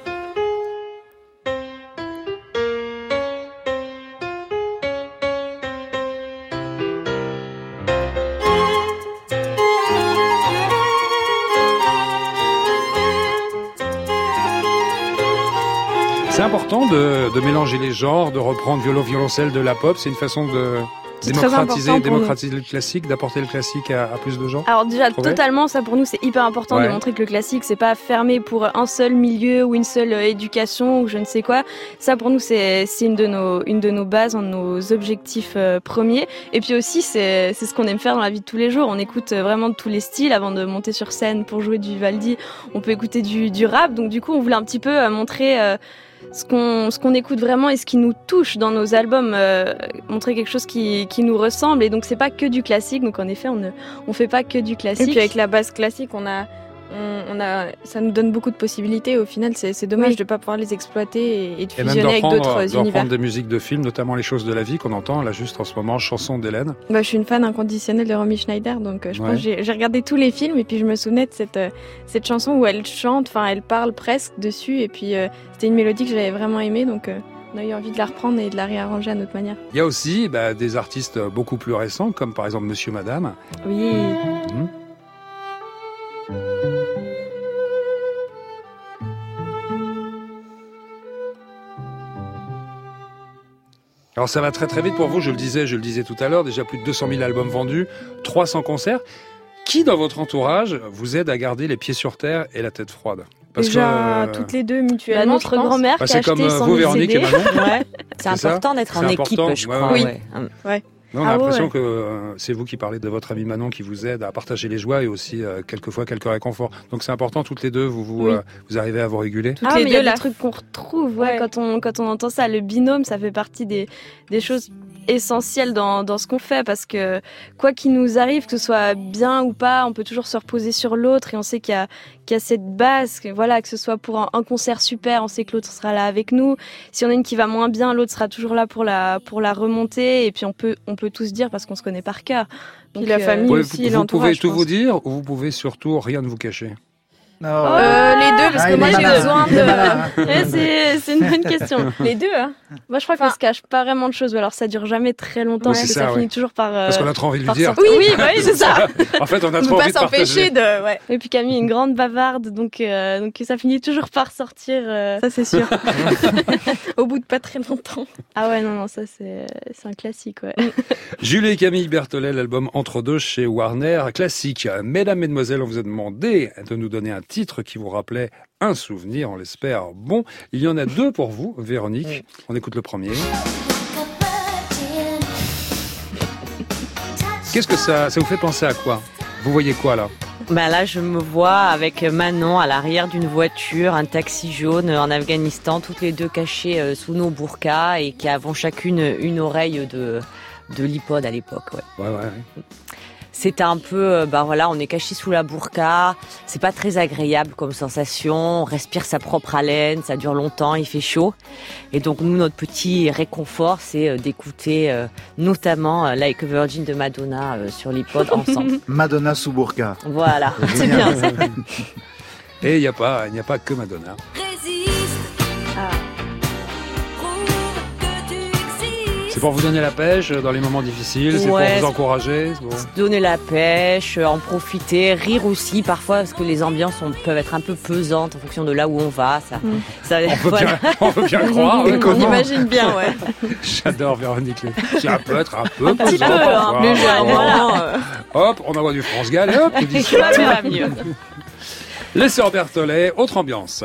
C'est important de mélanger les genres, de reprendre violoncelle de la pop. C'est une façon de démocratiser le classique, d'apporter le classique à plus de gens. Alors déjà, totalement, ça pour nous c'est hyper important de montrer que le classique c'est pas fermé pour un seul milieu ou une seule éducation ou je ne sais quoi. Ça pour nous c'est une de nos bases, un de nos objectifs premiers. Et puis aussi c'est ce qu'on aime faire dans la vie de tous les jours. On écoute vraiment de tous les styles avant de monter sur scène pour jouer du Vivaldi. On peut écouter du rap. Donc du coup on voulait un petit peu montrer ce qu'on écoute vraiment et ce qui nous touche dans nos albums, montrer quelque chose qui nous ressemble. Et donc c'est pas que du classique, donc en effet on fait pas que du classique. Et puis avec la base classique ça nous donne beaucoup de possibilités. Au final c'est dommage de pas pouvoir les exploiter et de fusionner avec d'autres univers. De reprendre des musiques de films, notamment les choses de la vie qu'on entend là juste en ce moment, chanson d'Hélène. Je suis une fan inconditionnelle de Romy Schneider, donc je pense que j'ai regardé tous les films et puis je me souvenais de cette chanson où elle chante, elle parle presque dessus et puis c'était une mélodie que j'avais vraiment aimée, donc on a eu envie de la reprendre et de la réarranger à notre manière. Il y a aussi des artistes beaucoup plus récents, comme par exemple Monsieur Madame. Oui. Alors ça va très très vite pour vous, je le disais tout à l'heure, déjà plus de 200 000 albums vendus, 300 concerts. Qui dans votre entourage vous aide à garder les pieds sur terre et la tête froide ? Parce que toutes les deux mutuellement. Notre grand-mère qui a acheté 100 000 Véronique CD. et Manon. C'est important d'être en équipe, je crois. Oui. Non, on a l'impression que c'est vous qui parlez de votre amie Manon qui vous aide à partager les joies et aussi quelquefois quelques réconforts. Donc c'est important, toutes les deux, vous arrivez à vous réguler. Toutes les deux, il y a des trucs qu'on retrouve quand on entend ça. Le binôme, ça fait partie des choses essentielles dans ce qu'on fait, parce que quoi qu'il nous arrive, que ce soit bien ou pas, on peut toujours se reposer sur l'autre et on sait qu'il y a cette base, que ce soit pour un concert super, on sait que l'autre sera là avec nous. Si on a une qui va moins bien, l'autre sera toujours là pour la remonter, et puis on peut tous dire parce qu'on se connaît par cœur. Donc la famille aussi, vous pouvez tout vous dire, ou vous pouvez surtout rien ne vous cacher. Les deux, parce que moi j'ai besoin de... c'est une bonne question. Les deux, hein. Moi je crois qu'on se cache pas vraiment de choses, alors ça dure jamais très longtemps, parce que ça finit toujours par... Parce qu'on a trop envie de lui dire. Oui, c'est ça. En fait, on a trop envie de partager. Et puis Camille est une grande bavarde, donc ça finit toujours par sortir. Ça c'est sûr. Au bout de pas très longtemps. Ah ouais, non, ça c'est un classique, Julie et Camille Berthollet, l'album Entre deux chez Warner, classique. Mesdames, Mesdemoiselles, on vous a demandé de nous donner un titre qui vous rappelait un souvenir, on l'espère. Bon, il y en a 2 pour vous, Véronique. Oui. On écoute le premier. Qu'est-ce que ça vous fait penser à quoi ? Vous voyez quoi là ? Là, je me vois avec Manon à l'arrière d'une voiture, un taxi jaune en Afghanistan, toutes les deux cachées sous nos burkas et qui avons chacune une oreille de l'iPod à l'époque. Ouais. C'était un peu, on est caché sous la burqa, c'est pas très agréable comme sensation, on respire sa propre haleine, ça dure longtemps, il fait chaud. Et donc nous, notre petit réconfort, c'est d'écouter notamment Like a Virgin de Madonna sur l'iPod ensemble. Madonna sous burqa. Voilà, c'est bien ça. Et il n'y a pas que Madonna. C'est pour vous donner la pêche dans les moments difficiles, c'est pour vous encourager. Donner la pêche, en profiter, rire aussi parfois parce que les ambiances peuvent être un peu pesantes en fonction de là où on va. On peut bien croire. On imagine bien, J'adore Véronique. Ça peut être un peu pesant. Hop, on envoie du France Gall et hop, tout dit ça va mieux. Les sœurs Berthollet, autre ambiance.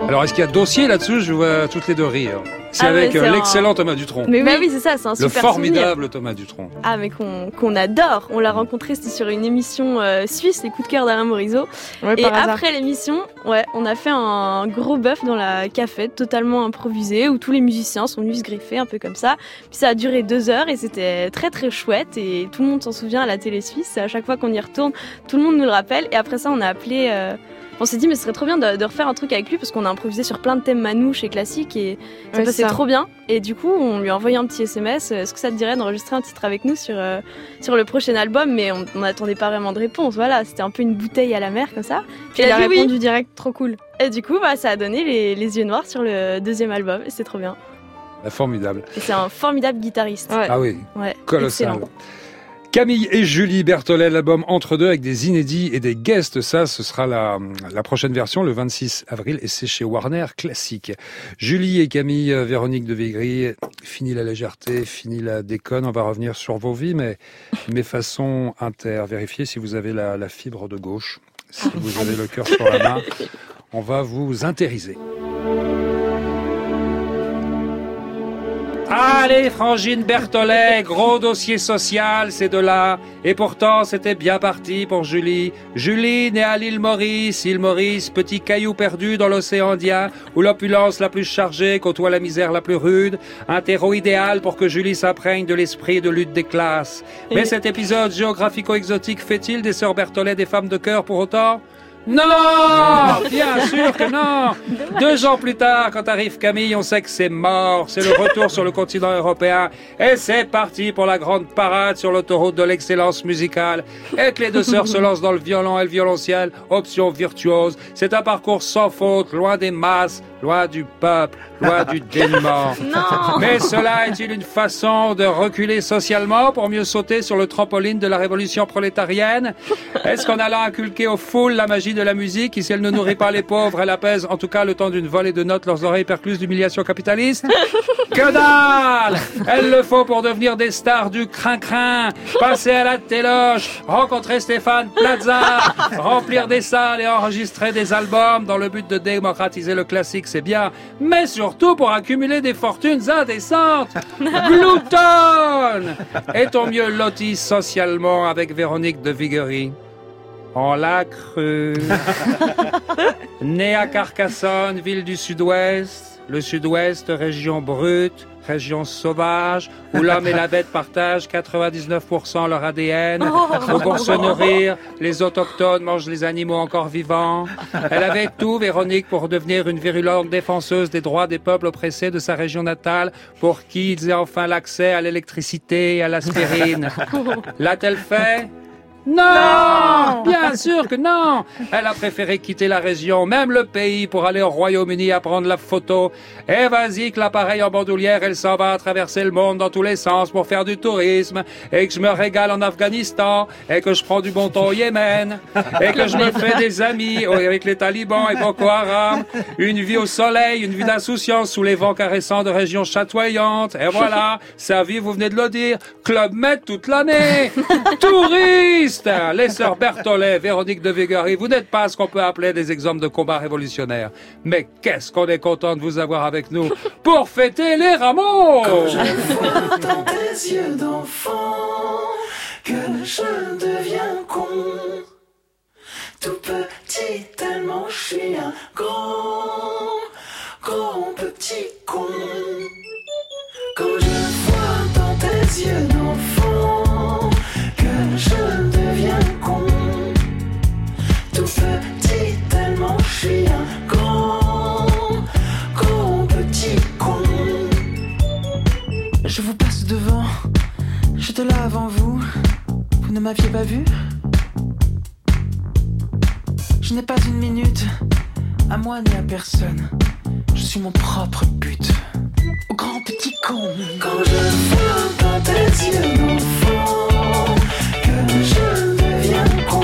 Alors, est-ce qu'il y a dossier là-dessous? Je vois toutes les deux rire. C'est avec l'excellent Thomas Dutronc. Mais oui, c'est ça, c'est un super souvenir. Le formidable Thomas Dutronc. Ah, mais qu'on adore. On l'a rencontré, c'était sur une émission suisse, Les coups de cœur d'Alain Morisot. Ouais, et après l'émission, on a fait un gros bœuf dans la cafette, totalement improvisé, où tous les musiciens sont venus se greffer, un peu comme ça. Puis ça a duré 2 heures et c'était très très chouette. Et tout le monde s'en souvient à la télé suisse. À chaque fois qu'on y retourne, tout le monde nous le rappelle. Et après ça, on a appelé... On s'est dit mais ce serait trop bien de refaire un truc avec lui parce qu'on a improvisé sur plein de thèmes manouches et classiques et ça passait trop bien. Et du coup on lui a envoyé un petit SMS, est-ce que ça te dirait d'enregistrer un titre avec nous sur le prochain album? Mais on n'attendait pas vraiment de réponse, voilà, c'était un peu une bouteille à la mer comme ça. Puis il a répondu direct, trop cool. Et du coup ça a donné les yeux noirs sur le 2e album et c'était trop bien. Formidable. Et c'est un formidable guitariste. Ah oui, colossal. Excellent. Camille et Julie Berthollet, l'album Entre deux avec des inédits et des guests. Ça, ce sera la prochaine version le 26 avril et c'est chez Warner Classique. Julie et Camille, Véronique de Vigry, fini la légèreté, fini la déconne. On va revenir sur vos vies, mais façon inter. Vérifiez si vous avez la fibre de gauche, si vous avez le cœur sur la main. On va vous intériser. Allez, Frangine Berthollet, gros dossier social, ces deux-là. Et pourtant, c'était bien parti pour Julie. Julie, née à l'île Maurice, petit caillou perdu dans l'océan Indien, où l'opulence la plus chargée côtoie la misère la plus rude. Un terreau idéal pour que Julie s'imprègne de l'esprit de lutte des classes. Mais cet épisode géographico-exotique fait-il des sœurs Berthollet des femmes de cœur pour autant? Non, bien sûr que non. 2 ans plus tard, quand arrive Camille, on sait que c'est mort. C'est le retour sur le continent européen. Et c'est parti pour la grande parade sur l'autoroute de l'excellence musicale. Et que les 2 sœurs se lancent dans le violon et le violoncelle, option virtuose. C'est un parcours sans faute, loin des masses, loin du peuple, loin du dénuement. Non. Mais cela est-il une façon de reculer socialement pour mieux sauter sur le trampoline de la révolution prolétarienne? Est-ce qu'en allant inculquer aux foules la magie de la musique, si elle ne nourrit pas les pauvres, elle apaise en tout cas le temps d'une volée de notes leurs oreilles percluses d'humiliation capitaliste? Que dalle! Elle le faut pour devenir des stars du crin-crin, passer à la téloche, rencontrer Stéphane Plaza, remplir des salles et enregistrer des albums dans le but de démocratiser le classique, c'est bien, mais surtout pour accumuler des fortunes indécentes. Gloutonne! Est-on mieux loti socialement avec Véronique de Vigry? On l'a cru. Né à Carcassonne, ville du Sud-Ouest, le Sud-Ouest, région brute, région sauvage, où l'homme et la bête partagent 99% leur ADN. Pour se nourrir, les autochtones mangent les animaux encore vivants. Elle avait tout, Véronique, pour devenir une virulente défenseuse des droits des peuples oppressés de sa région natale, pour qui ils aient enfin l'accès à l'électricité et à l'aspirine. L'a-t-elle fait? Non! Bien sûr que non! Elle a préféré quitter la région, même le pays, pour aller au Royaume-Uni à prendre la photo. Et vas-y que l'appareil en bandoulière, elle s'en va traverser le monde dans tous les sens pour faire du tourisme, et que je me régale en Afghanistan, et que je prends du bon temps au Yémen, et que je me fais des amis avec les talibans et Boko Haram, une vie au soleil, une vie d'insouciance sous les vents caressants de régions chatoyantes. Et voilà, sa vie, vous venez de le dire, Club Med toute l'année, touriste! Les sœurs Berthollet, Véronique de Vigry, vous n'êtes pas ce qu'on peut appeler des exemples de combat révolutionnaire. Mais qu'est-ce qu'on est content de vous avoir avec nous pour fêter les Rameaux! Quand je vois dans tes yeux d'enfant que je deviens con, tout petit tellement je suis un grand petit con. Quand je vois dans tes yeux d'enfant que je deviens con, tout petit tellement je suis un grand petit con. Je vous passe devant, j'étais là avant vous, vous ne m'aviez pas vu. Je n'ai pas une minute, à moi ni à personne, je suis mon propre but, au grand petit con. Quand je vois dans tes yeux d'enfant que je deviens con,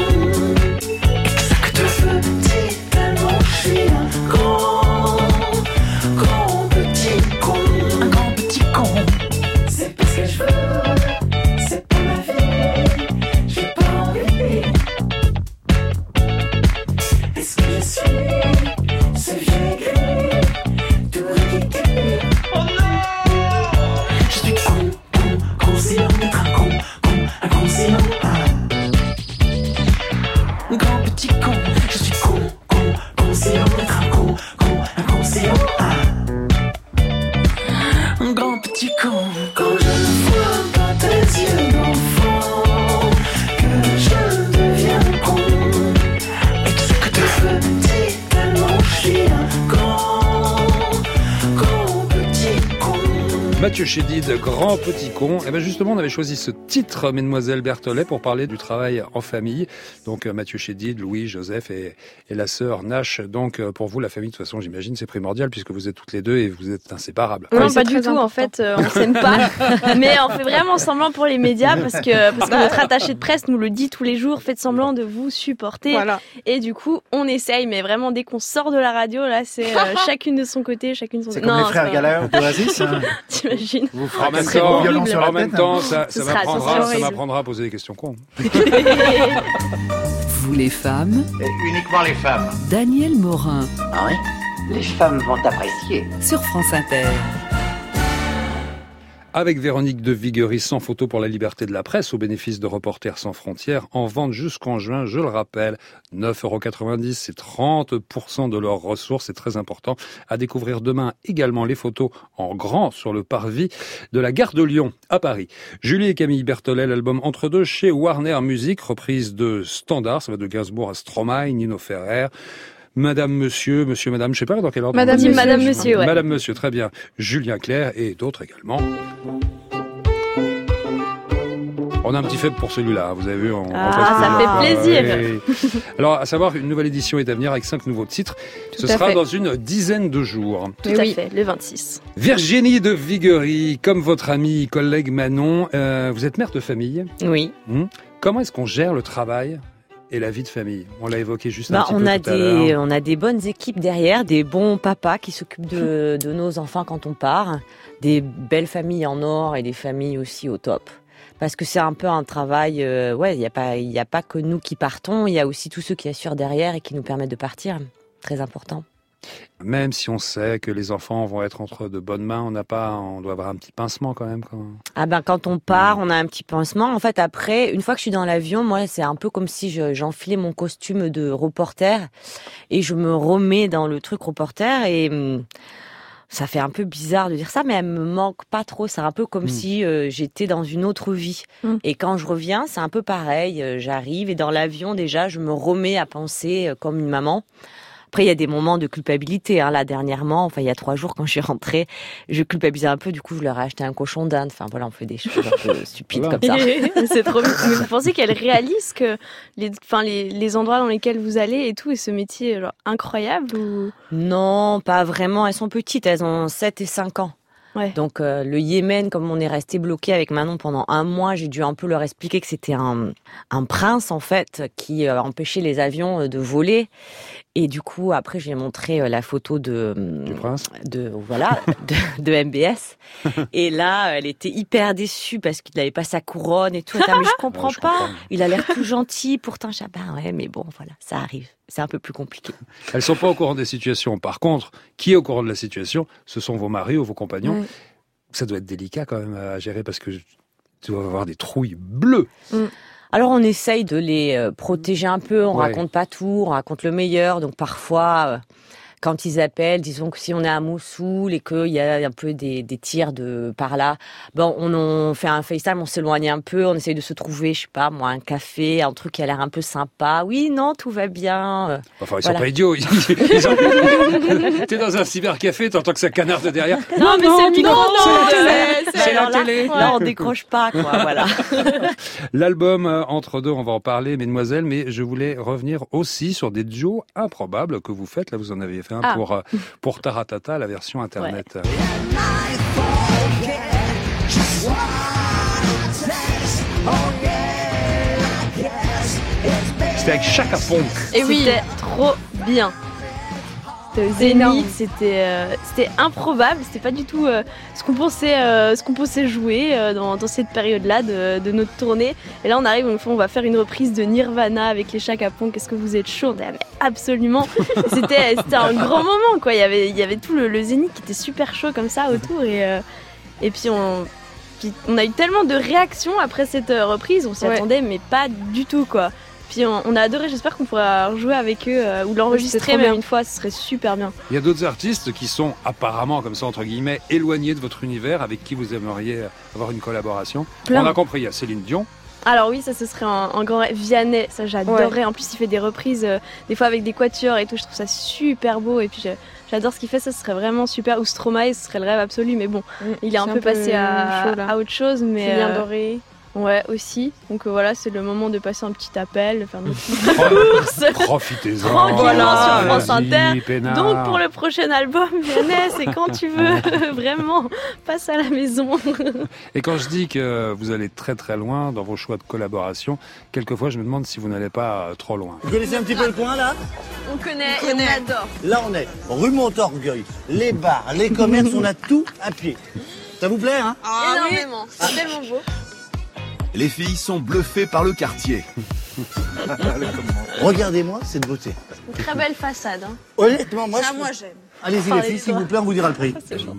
exact petit tellement je suis un grand petit con. Un grand petit con. C'est pas ce que je veux, c'est pas ma vie, j'ai pas envie. Est-ce que je suis ce vieux aigri? petit con. Quand je vois dans tes yeux d'enfant que je deviens con. Et que te fais-tu tellement je suis un grand petit con. Mathieu Chédid, Grand Petit Con. Et bien justement, on avait choisi ce titre, Mesdemoiselles Berthollet, pour parler du travail en famille. Donc Mathieu Chédid, Louis, Joseph et la sœur Nash. Donc pour vous, la famille, de toute façon, j'imagine, c'est primordial puisque vous êtes toutes les deux et vous êtes inséparables. Non, pas du tout. Important. En fait, on s'aime pas. Mais on fait vraiment semblant pour les médias parce que notre attaché de presse nous le dit tous les jours. Faites semblant de vous supporter. Voilà. Et du coup, on essaye. Mais vraiment, dès qu'on sort de la radio, là, c'est chacune de son côté, chacune de son côté. C'est comme les frères Gallagher d'Oasis. T'imagines? Vous en même temps, ça m'apprendra à poser des questions cons. Vous les femmes. Et uniquement les femmes. Daniel Morin. Ah oui? Les femmes vont apprécier. Sur France Inter. Avec Véronique de Viguerie, sans photo pour la liberté de la presse, au bénéfice de Reporters sans frontières, en vente jusqu'en juin, je le rappelle, 9,90 €, c'est 30% de leurs ressources, c'est très important. À découvrir demain également les photos en grand sur le parvis de la gare de Lyon, à Paris. Julie et Camille Berthollet, l'album Entre deux chez Warner Music, reprise de standards, ça va de Gainsbourg à Stromae, Nino Ferrer. Madame, monsieur, madame, je sais pas dans quel ordre. Madame, monsieur, ouais. Madame, monsieur, très bien. Julien Clerc et d'autres également. On a un petit faible pour celui-là, vous avez vu. Ça fait plaisir. Alors, à savoir, une nouvelle édition est à venir avec 5 nouveaux titres. Ce sera dans une dizaine de jours. Tout à fait, le 26. Virginie de Viguerie, comme votre amie, collègue Manon, vous êtes mère de famille. Oui. Comment est-ce qu'on gère le travail et la vie de famille? On l'a évoqué juste un petit peu tout à l'heure. On a des bonnes équipes derrière, des bons papas qui s'occupent de nos enfants quand on part, des belles familles en or et des familles aussi au top. Parce que c'est un peu un travail, il y a pas que nous qui partons, il y a aussi tous ceux qui assurent derrière et qui nous permettent de partir. Très important. Même si on sait que les enfants vont être entre de bonnes mains, on doit avoir un petit pincement quand même. Quand on part, on a un petit pincement. En fait, après, une fois que je suis dans l'avion, moi, c'est un peu comme si j'enfilais mon costume de reporter et je me remets dans le truc reporter et ça fait un peu bizarre de dire ça, mais elle me manque pas trop. C'est un peu comme si j'étais dans une autre vie. Et quand je reviens, c'est un peu pareil. J'arrive et dans l'avion, déjà, je me remets à penser comme une maman. Après, il y a des moments de culpabilité. Là, dernièrement, il y a 3 jours, quand je suis rentrée, je culpabilisais un peu. Du coup, je leur ai acheté un cochon d'Inde. Enfin, voilà, on fait des choses un peu stupides comme ça. C'est trop bien. Mais vous pensez qu'elle réalise que les endroits dans lesquels vous allez et tout, et ce métier incroyable ou... Non, pas vraiment. Elles sont petites. Elles ont 7 et 5 ans. Ouais. Donc le Yémen, comme on est resté bloqué avec Manon pendant 1 mois, j'ai dû un peu leur expliquer que c'était un prince en fait qui empêchait les avions de voler. Et du coup, après, j'ai montré la photo du prince, de MBS. Et là, elle était hyper déçue parce qu'il n'avait pas sa couronne et tout. Mais je comprends pas. Il a l'air tout gentil. Pourtant, ouais, mais bon, voilà, ça arrive. C'est un peu plus compliqué. Elles sont pas au courant des situations. Par contre, qui est au courant de la situation, ce sont vos maris ou vos compagnons. Ouais. Ça doit être délicat quand même à gérer parce que tu dois avoir des trouilles bleues. Alors on essaye de les protéger un peu, on raconte pas tout, on raconte le meilleur. Donc parfois, quand ils appellent, disons que si on est à Mossoul et qu'il y a un peu des tirs de par là, on fait un FaceTime, on s'éloigne un peu, on essaye de se trouver, je sais pas moi, un café, un truc qui a l'air un peu sympa. Oui, non, tout va bien. Enfin, ils sont pas idiots. T'es dans un cybercafé, t'entends que ça canarde derrière. Non, mais c'est la télé. Là, on décroche pas, quoi, voilà. L'album Entre deux, on va en parler, mesdemoiselles, mais je voulais revenir aussi sur des duos improbables que vous faites. Là, vous en avez fait un pour Taratata, la version internet. Ouais. C'était avec Chaka Ponk. Et oui, c'était trop bien. Zénith, c'était improbable, c'était pas du tout ce qu'on pensait jouer dans cette période-là de notre tournée. Et là on arrive, on va faire une reprise de Nirvana avec les Chaka Ponk. Qu'est-ce que vous êtes chaud? Absolument. C'était un grand moment quoi. Il y avait tout le Zénith qui était super chaud comme ça autour et puis on a eu tellement de réactions après cette reprise, on s'y attendait mais pas du tout quoi. Puis on a adoré, j'espère qu'on pourra rejouer avec eux ou l'enregistrer même une fois, ce serait super bien. Il y a d'autres artistes qui sont apparemment, comme ça entre guillemets, éloignés de votre univers, avec qui vous aimeriez avoir une collaboration. On a compris, il y a Céline Dion. Alors oui, ça ce serait un grand rêve. Vianney, ça j'adorerais. Ouais. En plus, il fait des reprises, des fois avec des quatuors et tout. Je trouve ça super beau. Et puis j'adore ce qu'il fait. Ça serait vraiment super. Ou Stromae, ce serait le rêve absolu. Mais bon, il est un peu passé à autre chose. Mais Julien Doré. Ouais, aussi. Donc voilà, c'est le moment de passer un petit appel, de faire nos petites courses. Profitez-en. Tranquillement sur France Inter. Pénard. Donc pour le prochain album, Vianney, c'est quand tu veux. Vraiment, passe à la maison. Et quand je dis que vous allez très très loin dans vos choix de collaboration, quelquefois je me demande si vous n'allez pas trop loin. Vous connaissez un petit peu le coin là ? On connaît et on adore. Là on est rue Montorgueil. Les bars, les commerces, on a tout à pied. Ça vous plaît, hein ? Énormément, c'est tellement beau. Les filles sont bluffées par le quartier. Regardez-moi cette beauté. Une très belle façade. Hein. Honnêtement, moi j'aime. Allez-y les filles, s'il vous plaît, on vous dira le prix.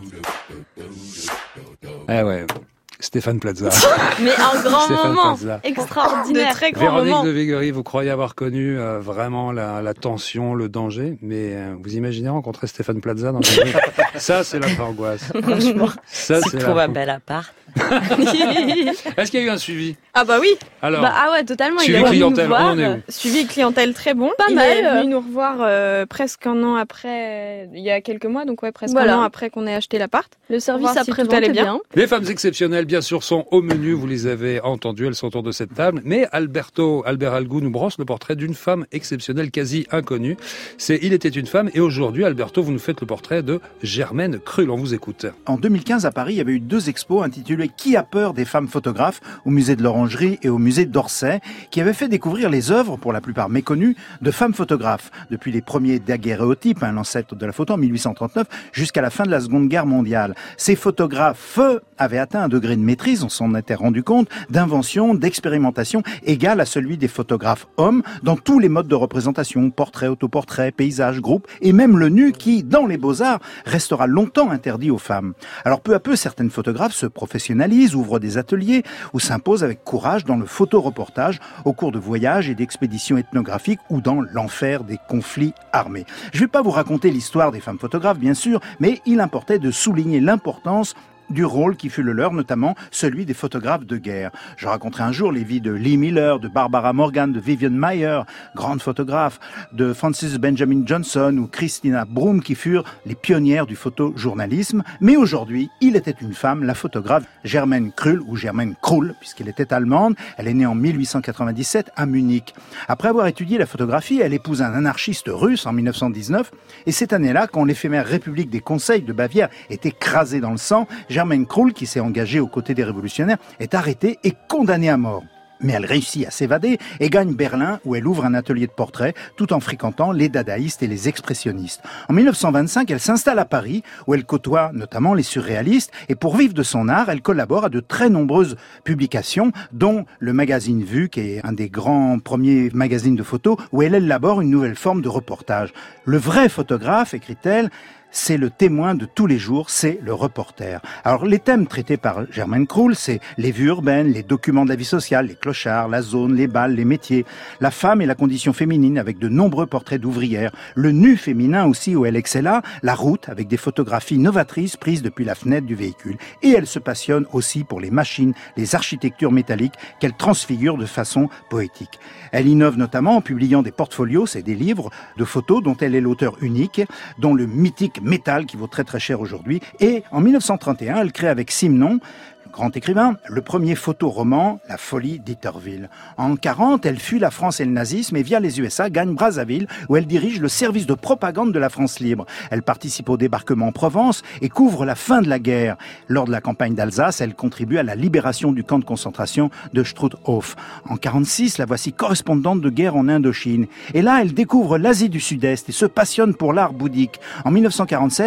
Ah ouais. Stéphane Plaza. Mais un grand moment extraordinaire, très grand Véronique moment. de Véguerie, vous croyez avoir connu vraiment la tension, le danger, mais vous imaginez rencontrer Stéphane Plaza dans une rue. Ça, c'est la angoisse. Franchement, ça, c'est trop un bel appart. Est-ce qu'il y a eu un suivi ? Ah bah oui. Alors, ah ouais, totalement. Suivi il est clientèle, nous voir. on est où ? Suivi clientèle très bon. Pas il mal. est venu nous revoir presque un an après, il y a quelques mois, donc ouais, presque un an après qu'on ait acheté l'appart. Le service après tout allait bien. Les femmes exceptionnelles, bien sûr, sont au menu. Vous les avez entendues, elles sont autour de cette table. Mais Albert Algou nous brosse le portrait d'une femme exceptionnelle, quasi inconnue. C'est Il était une femme. Et aujourd'hui, Alberto, vous nous faites le portrait de Germaine Krull. On vous écoute. En 2015, à Paris, il y avait eu 2 expos intitulées « Qui a peur des femmes photographes ?» au musée de l'Orangerie et au musée d'Orsay, qui avaient fait découvrir les œuvres, pour la plupart méconnues, de femmes photographes. Depuis les premiers daguerréotypes, l'ancêtre de la photo en 1839, jusqu'à la fin de la Seconde Guerre mondiale. Ces photographes avaient atteint un degré de maîtrise, on s'en était rendu compte, d'invention, d'expérimentation égal à celui des photographes hommes dans tous les modes de représentation, portrait, autoportrait, paysage, groupe et même le nu qui, dans les beaux-arts, restera longtemps interdit aux femmes. Alors peu à peu, certaines photographes se professionnalisent, ouvrent des ateliers ou s'imposent avec courage dans le photoreportage au cours de voyages et d'expéditions ethnographiques ou dans l'enfer des conflits armés. Je ne vais pas vous raconter l'histoire des femmes photographes, bien sûr, mais il importait de souligner l'importance du rôle qui fut le leur, notamment celui des photographes de guerre. Je raconterai un jour les vies de Lee Miller, de Barbara Morgan, de Vivian Maier, grande photographe, de Frances Benjamin Johnson ou Christina Broom, qui furent les pionnières du photojournalisme. Mais aujourd'hui, il était une femme, la photographe Germaine Krull, ou Germaine Krull, puisqu'elle était allemande. Elle est née en 1897 à Munich. Après avoir étudié la photographie, elle épouse un anarchiste russe en 1919. Et cette année-là, quand l'éphémère République des Conseils de Bavière est écrasée dans le sang, Germaine Krull, qui s'est engagée aux côtés des révolutionnaires, est arrêtée et condamnée à mort. Mais elle réussit à s'évader et gagne Berlin, où elle ouvre un atelier de portrait, tout en fréquentant les dadaïstes et les expressionnistes. En 1925, elle s'installe à Paris, où elle côtoie notamment les surréalistes, et pour vivre de son art, elle collabore à de très nombreuses publications, dont le magazine Vue, qui est un des grands premiers magazines de photos, où elle élabore une nouvelle forme de reportage. Le vrai photographe, écrit-elle, c'est le témoin de tous les jours, c'est le reporter. Alors les thèmes traités par Germaine Krull, c'est les vues urbaines, les documents de la vie sociale, les clochards, la zone, les bals, les métiers, la femme et la condition féminine avec de nombreux portraits d'ouvrières, le nu féminin aussi où elle excella, la route avec des photographies novatrices prises depuis la fenêtre du véhicule. Et elle se passionne aussi pour les machines, les architectures métalliques qu'elle transfigure de façon poétique. Elle innove notamment en publiant des portfolios, c'est des livres de photos dont elle est l'auteur unique, dont le mythique Métal qui vaut très très cher aujourd'hui. Et en 1931, elle crée avec Simenon, le grand écrivain, le premier photoroman, La folie d'Itterville. En 1940, elle fuit la France et le nazisme et via les USA gagne Brazzaville où elle dirige le service de propagande de la France libre. Elle participe au débarquement en Provence et couvre la fin de la guerre. Lors de la campagne d'Alsace, elle contribue à la libération du camp de concentration de Struthof. En 1946, la voici correspondante de guerre en Indochine. Et là, elle découvre l'Asie du Sud-Est et se passionne pour l'art bouddhique. En 1947,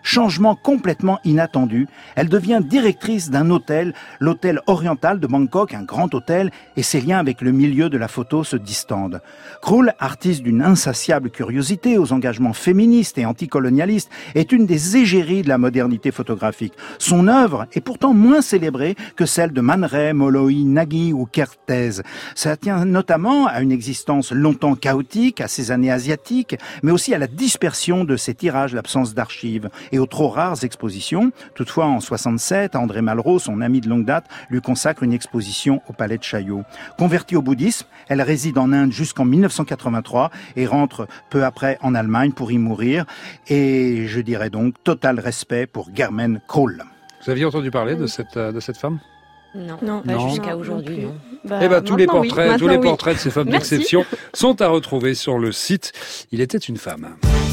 Changement complètement inattendu, elle devient directrice d'un hôtel, l'hôtel Oriental de Bangkok, un grand hôtel, et ses liens avec le milieu de la photo se distendent. Krul, artiste d'une insatiable curiosité aux engagements féministes et anticolonialistes, est une des égéries de la modernité photographique. Son œuvre est pourtant moins célébrée que celle de Man Ray, Molloy, Nagy ou Kertész. Ça tient notamment à une existence longtemps chaotique, à ses années asiatiques, mais aussi à la dispersion de ses tirages, l'absence d'archives et aux trop rares expositions. Toutefois, en 67, André Malraux, son ami de longue date, lui consacre une exposition au Palais de Chaillot. Convertie au bouddhisme, elle réside en Inde jusqu'en 1983 et rentre peu après en Allemagne pour y mourir. Et je dirais donc total respect pour Germaine Krul. Vous aviez entendu parler de cette femme ? Non, pas jusqu'à aujourd'hui, non. Tous les portraits de ces femmes d'exception sont à retrouver sur le site. Il était une femme.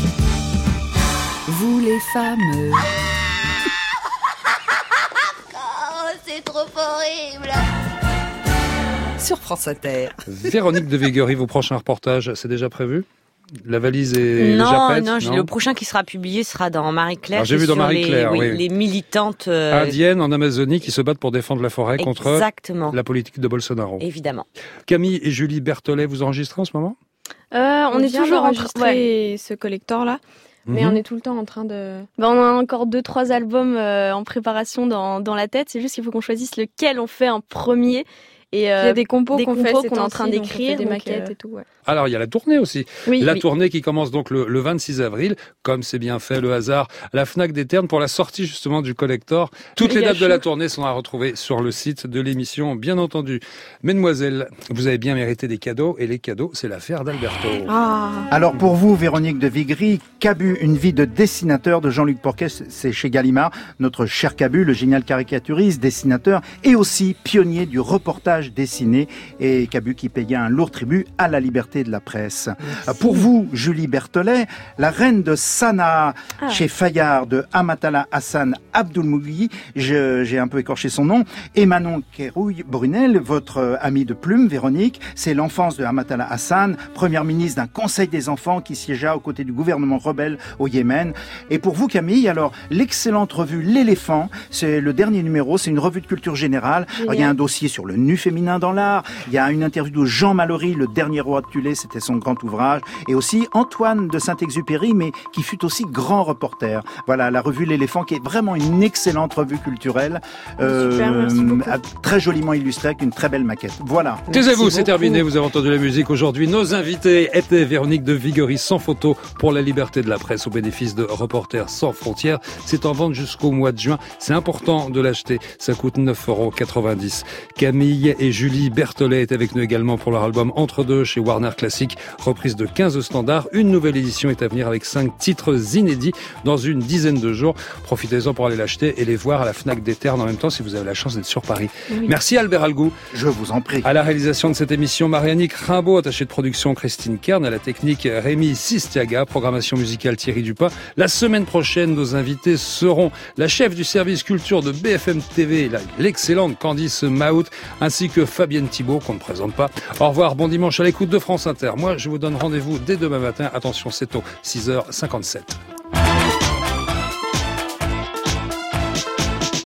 Vous les femmes. Oh, c'est trop horrible. Sur France Inter. Véronique de Viguerie, vos prochains reportages, c'est déjà prévu ? La valise est déjà prête ? Non, le prochain qui sera publié sera dans Marie-Claire. Alors, j'ai vu dans Marie-Claire, les militantes indiennes en Amazonie qui se battent pour défendre la forêt contre la politique de Bolsonaro. Évidemment. Camille et Julie Berthollet, vous enregistrez en ce moment ? On est toujours enregistré ce collector-là. Mais on est tout le temps en train de... on a encore 2-3 albums en préparation dans la tête. C'est juste qu'il faut qu'on choisisse lequel on fait en premier. Et il y a des compos qu'on est en train d'écrire, des maquettes et tout. Ouais. Alors, il y a la tournée aussi. Tournée qui commence donc le 26 avril, comme c'est bien fait, le hasard, la Fnac des Ternes pour la sortie justement du collector. Toutes les dates de la tournée sont à retrouver sur le site de l'émission, bien entendu. Mesdemoiselles, vous avez bien mérité des cadeaux, et les cadeaux, c'est l'affaire d'Alberto. Alors pour vous, Véronique de Viguerie, Cabu, une vie de dessinateur de Jean-Luc Porquet, c'est chez Gallimard. Notre cher Cabu, le génial caricaturiste, dessinateur, et aussi pionnier du reportage dessiné, et Cabu qui payait un lourd tribut à la liberté de la presse. Merci. Pour vous, Julie Berthollet, la reine de Sanaa chez Fayard de Amatala Hassan Abdulmoughi, j'ai un peu écorché son nom, et Manon Kérouille-Brunel, votre amie de plume, Véronique, c'est l'enfance de Amatala Hassan, première ministre d'un conseil des enfants qui siégea aux côtés du gouvernement rebelle au Yémen. Et pour vous, Camille, alors, l'excellente revue L'Éléphant, c'est le dernier numéro, c'est une revue de culture générale. Alors, il y a un dossier sur le nu féminin dans l'art, il y a une interview de Jean Mallory, le dernier roi de Tulé, c'était son grand ouvrage, et aussi Antoine de Saint-Exupéry, mais qui fut aussi grand reporter. Voilà, la revue L'Éléphant, qui est vraiment une excellente revue culturelle, très joliment illustrée, avec une très belle maquette. Voilà. Taisez-vous, c'est terminé, vous avez entendu la musique. Aujourd'hui, nos invités étaient Véronique de Viguerie, sans photo, pour la liberté de la presse, au bénéfice de Reporters sans frontières. C'est en vente jusqu'au mois de juin. C'est important de l'acheter. Ça coûte 9,90 €. Camille et Julie Berthollet étaient avec nous également pour leur album Entre deux chez Warner Classic, reprise de 15 standards. Une nouvelle édition est à venir avec 5 titres inédits dans une dizaine de jours. Profitez-en pour aller l'acheter et les voir à la Fnac des Ternes en même temps si vous avez la chance d'être sur Paris. Oui. Merci Albert Algou. Je vous en prie. À la réalisation de cette émission, Mariannick Rimbaud, attachée de production Christine Kern, à la technique Rémi Sistiaga, programmation musicale Thierry Dupin. La semaine prochaine, nos invités seront la chef du service culture de BFM TV, l'excellente Candice Mahout, ainsi que Fabienne Thibault, qu'on ne présente pas. Au revoir, bon dimanche à l'écoute de France Inter. Moi, je vous donne rendez-vous dès demain matin. Attention, c'est tôt, 6h57.